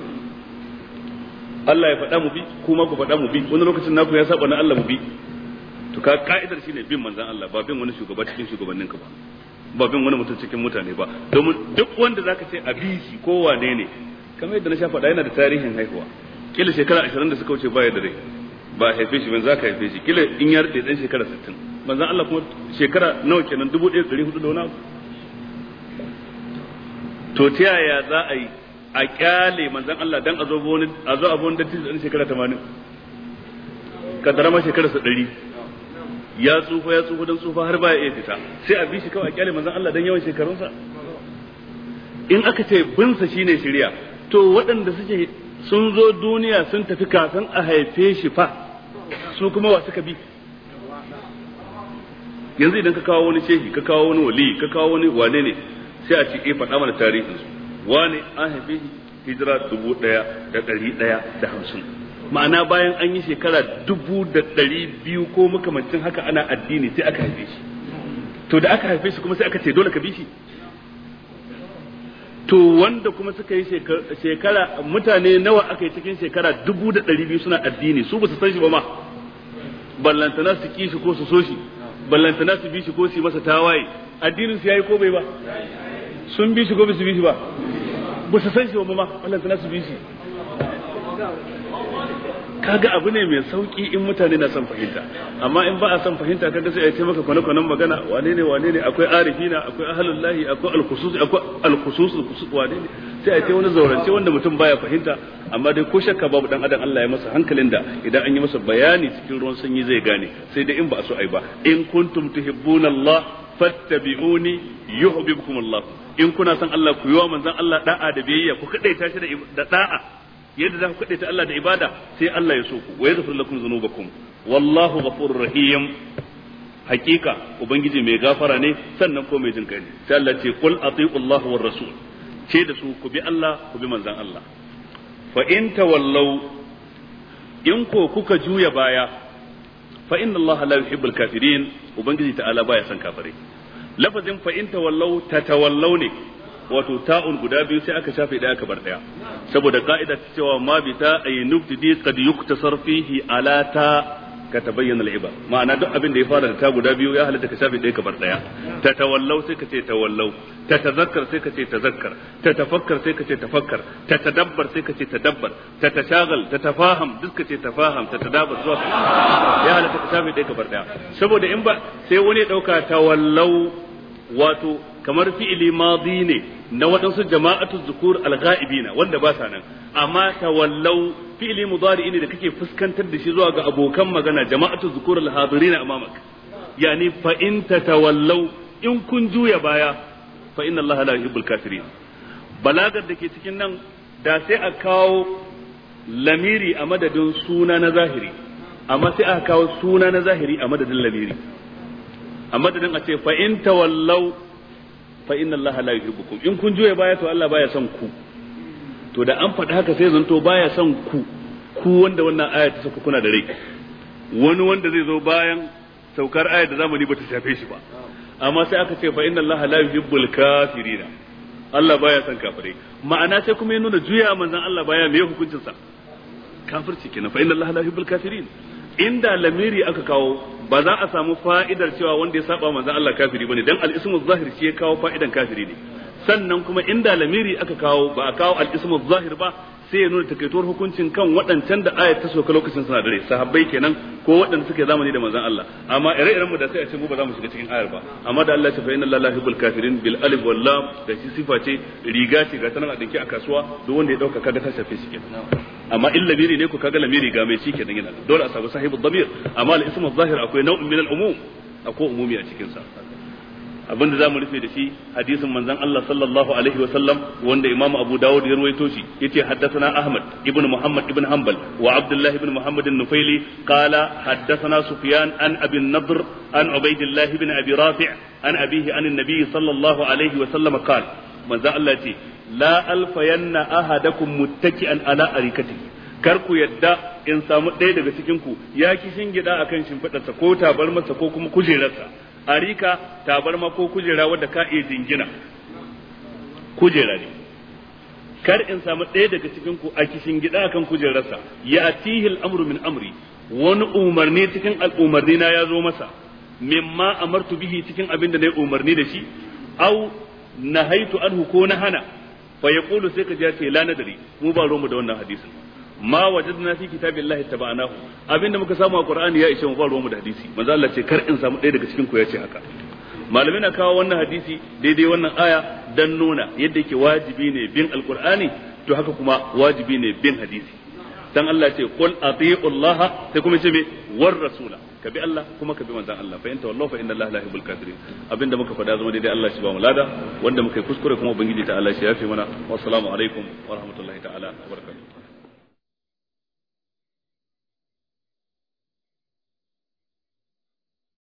Allah ya faɗa mu bi kuma ku faɗa mu bi wani lokacin naku ya saba na Allah mu bi to ka ka'idar shine bin manzon Allah ba bin wani shugaba cikin shugabannin ka ba ba bin wani mutum cikin mutane ba domin duk wanda zaka ce a bi shi ko wane ne kamar yadda na sha faɗa yana da tarihin haihuwa kila shekara ashirin da suka wuce baya da rai ba a haife shi ban za ka haife shi kila in ya rade dan shekara sittin manzon Allah kuma shekara nawa kenan dubu ɗaya ɗari hudu da wani abu to ta yaya za a yi a kyale manzon Allah dan a zo wani a zo abun da tijo dan shekara tamanin kadara ma shekara ɗari ya tsufa ya tsufa dan tsufa har baya iya fita sai a bi shi kawai a kyale manzon Allah dan yawan shekarunsa in aka ce bin sa shine shari'a to waɗanda suke sun zo duniya sun tafi kafin a haife shi fa su kuma wa suka bi yanzu idan ka kawo wani shehi ka kawo wani wali ka kawo wani wane ne sai a ce eh faɗa mana tarihin su wane an haife shi hijira dubu ɗaya da ɗari ɗaya da hamsin ma'ana bayan an yi shekara dubu da ɗari biyu ko makamancin haka ana addini sai aka haife shi to da aka haife shi kuma sai aka ce dole ka bi shi to wanda kuma suka yi shekara mutane nawa aka yi cikin shekara dubu da ɗari biyu suna addini su ba su san shi ba ma ballantana su ki shi ko su so shi ballantana su bi shi ko su yi masa tawaye addinin su yayi ko bai ba sun bi shi ko ba su bi shi ba ba su san shi ba ma ballantana su bi shi kaga abu ne mai sauki in mutane na son fahimta amma in ba a son fahimta kaga sai a ce maka kwana-kwanan magana wane ne wane ne akwai arifina akwai ahalullahi akwai alkhusus akwai alkhusus wane ne sai a ce wani zaurance wanda mutum baya fahimta amma dai ko shakka babu dan adam Allah ya masa hankalin da idan an yi masa bayani cikin ruwan sanyi zai gane sai dai in ba a so ai ba in kuntum tuhibbuna Allah fattabi'uni yuhibbukum Allah in kuna son Allah ku yi wa manzon Allah da'a da biyayya ku kadaita shi da da'a yadda za ku kaɗe ta Allah da ibada sai Allah ya so ku wa yaghfir lakum dhunubakum wallahu ghafurur rahim hakika ubangiji mai gafara ne sannan ko mai jin kai ne sai Allah ce qul atiiu Allah war rasul ce da su ku bi Allah ku bi manzon Allah fa in tawallaw in ko kuka juya baya fa inna Allah la yuhibbul kafirin ubangiji ta'ala baya san kafirai lafazin fa in tawallaw tatawallaw ne wato ta'un guda biyu sai aka shafe daya aka bar daya saboda ka'ida ta cewa ma bi ta ay nubtidi qad yuktasar fihi ala ta ka tabayyana al-ibar ma'ana duk abin da ya fara da ta guda biyu ya halatta ka shafe daya ka bar daya ta tawallau sai ka ce tawallau ta tazakkar sai ka ce tazakkar ta tafakkar sai ka ce tafakkar ta tadabbar sai ka ce tadabbar ta tashagal ta tafaham duk ka ce tafaham ta tadabbur zuwa ya halatta ka shafe daya ka bar daya saboda in ba sai wani ya dauka tawallau wato kamar fi'ili madi ne na waɗansu jama'atu zukur al-ghaibina wanda ba sa nan amma tawallau fi'ili mudari ne da kake fuskantar da shi zuwa ga abokan magana jama'atu zukur al-hadirina amamak yani fa in tatawallaw in kun juya baya fa inna Allah la yuhibbul kafirin balagar da ke cikin nan da sai a kawo lamiri a madadin suna na zahiri amma sai aka kawo suna na zahiri a madadin lamiri a madadin a ce fa in tawallaw fa inna Allah la yuhibbukum in kun juye baya to Allah baya son ku to da an faɗi haka sai zanto baya son ku ku wanda wannan aya ta saka kuna da rai wani wanda zai zo bayan saukar aya da zamani bata shafe shi ba amma sai aka ce fa inna Allah la yuhibbul kafirina Allah baya son kafirai ma'ana sai kuma ya nuna juya manzon Allah baya me hukuncin sa kafirci kenan fa inna Allah la yuhibbul kafirin inda lamiri aka kawo ba za a samu fa'idar cewa wanda ya saba manzon Allah kafiri bane dan al-ismu zahir shi ya kawo fa'idan kafiri ne sannan kuma inda lamiri aka kawo ba a kawo al-ismu zahir ba sai ya nuna takaituwar hukuncin kan waɗancan da ayat ta soka lokacin suna dare sahabbai kenan ko waɗanda suke zamani da manzon Allah amma ire-iren mu da sai a ce mu ba za mu shiga cikin ayar ba amma da Allah ya ce fa inna lillahi yuhibbul kafirin bil alif wal lam da shi sifa ce riga ce ga tanan a dinki a kasuwa duk wanda ya dauka kaga ta shafe shi kenan amma in lamiri ne ku kaga lamiri ga mai shi kenan yana dole a samu sahibul damir amma al ismu zahir akwai nau'in min al umum akwai umumi a cikin sa abinda zamu rufe da shi hadisin manzon Allah sallallahu alaihi wa sallam wanda Imam Abu Dawud ya rawaito shi yace haddathana Ahmad ibn Muhammad ibn Hanbal wa Abdullah ibn Muhammad an-Nufaili qala haddathana Sufyan an Abi an-Nadr an Ubaydillah ibn Abi Rafi' an abihi an an-nabi sallallahu alaihi wa sallam qala manzon Allah yace la alfayanna ahadakum muttaki'an ala arikatihi kar ku yadda in samu ɗaya daga cikin ku ya kishin gida akan shimfidarsa ko tabarmarsa ko kuma kujerarsa arika tabarma ko kujera wadda ka iya jingina kujera ne kar in samu ɗaya daga cikin ku a kishin gida akan kujerarsa ya atihi al-amru min amri wani umarni cikin al'umarni na ya zo masa mimma amartu bihi cikin abin da na yi umarni da shi au nahaitu anhu ko na hana fa yaqulu sai ka ji ya ce la nadari mu ba romu da wannan hadisin ma wajadna fi kitabillahi tabanahu abinda muka samu a qur'ani ya ishe mu ba ruwan mu da hadisi manzo Allah ce kar in samu ɗaya daga cikin ku ya ce haka malamai na kawo wannan hadisi daidai wannan aya dan nuna yadda yake wajibi ne bin alqur'ani to haka kuma wajibi ne bin hadisi dan Allah ce qul atiiu Allah sai kuma ce me war rasula ka bi Allah kuma ka bi manzon Allah fa anta wallahu fa inna Allah la yuhibbul kafirin abinda muka faɗa zama daidai Allah shi ba mu lada wanda muka yi kuskure kuma ubangiji ta Allah shi yafe mana wassalamu alaikum wa rahmatullahi ta'ala wa barakatuh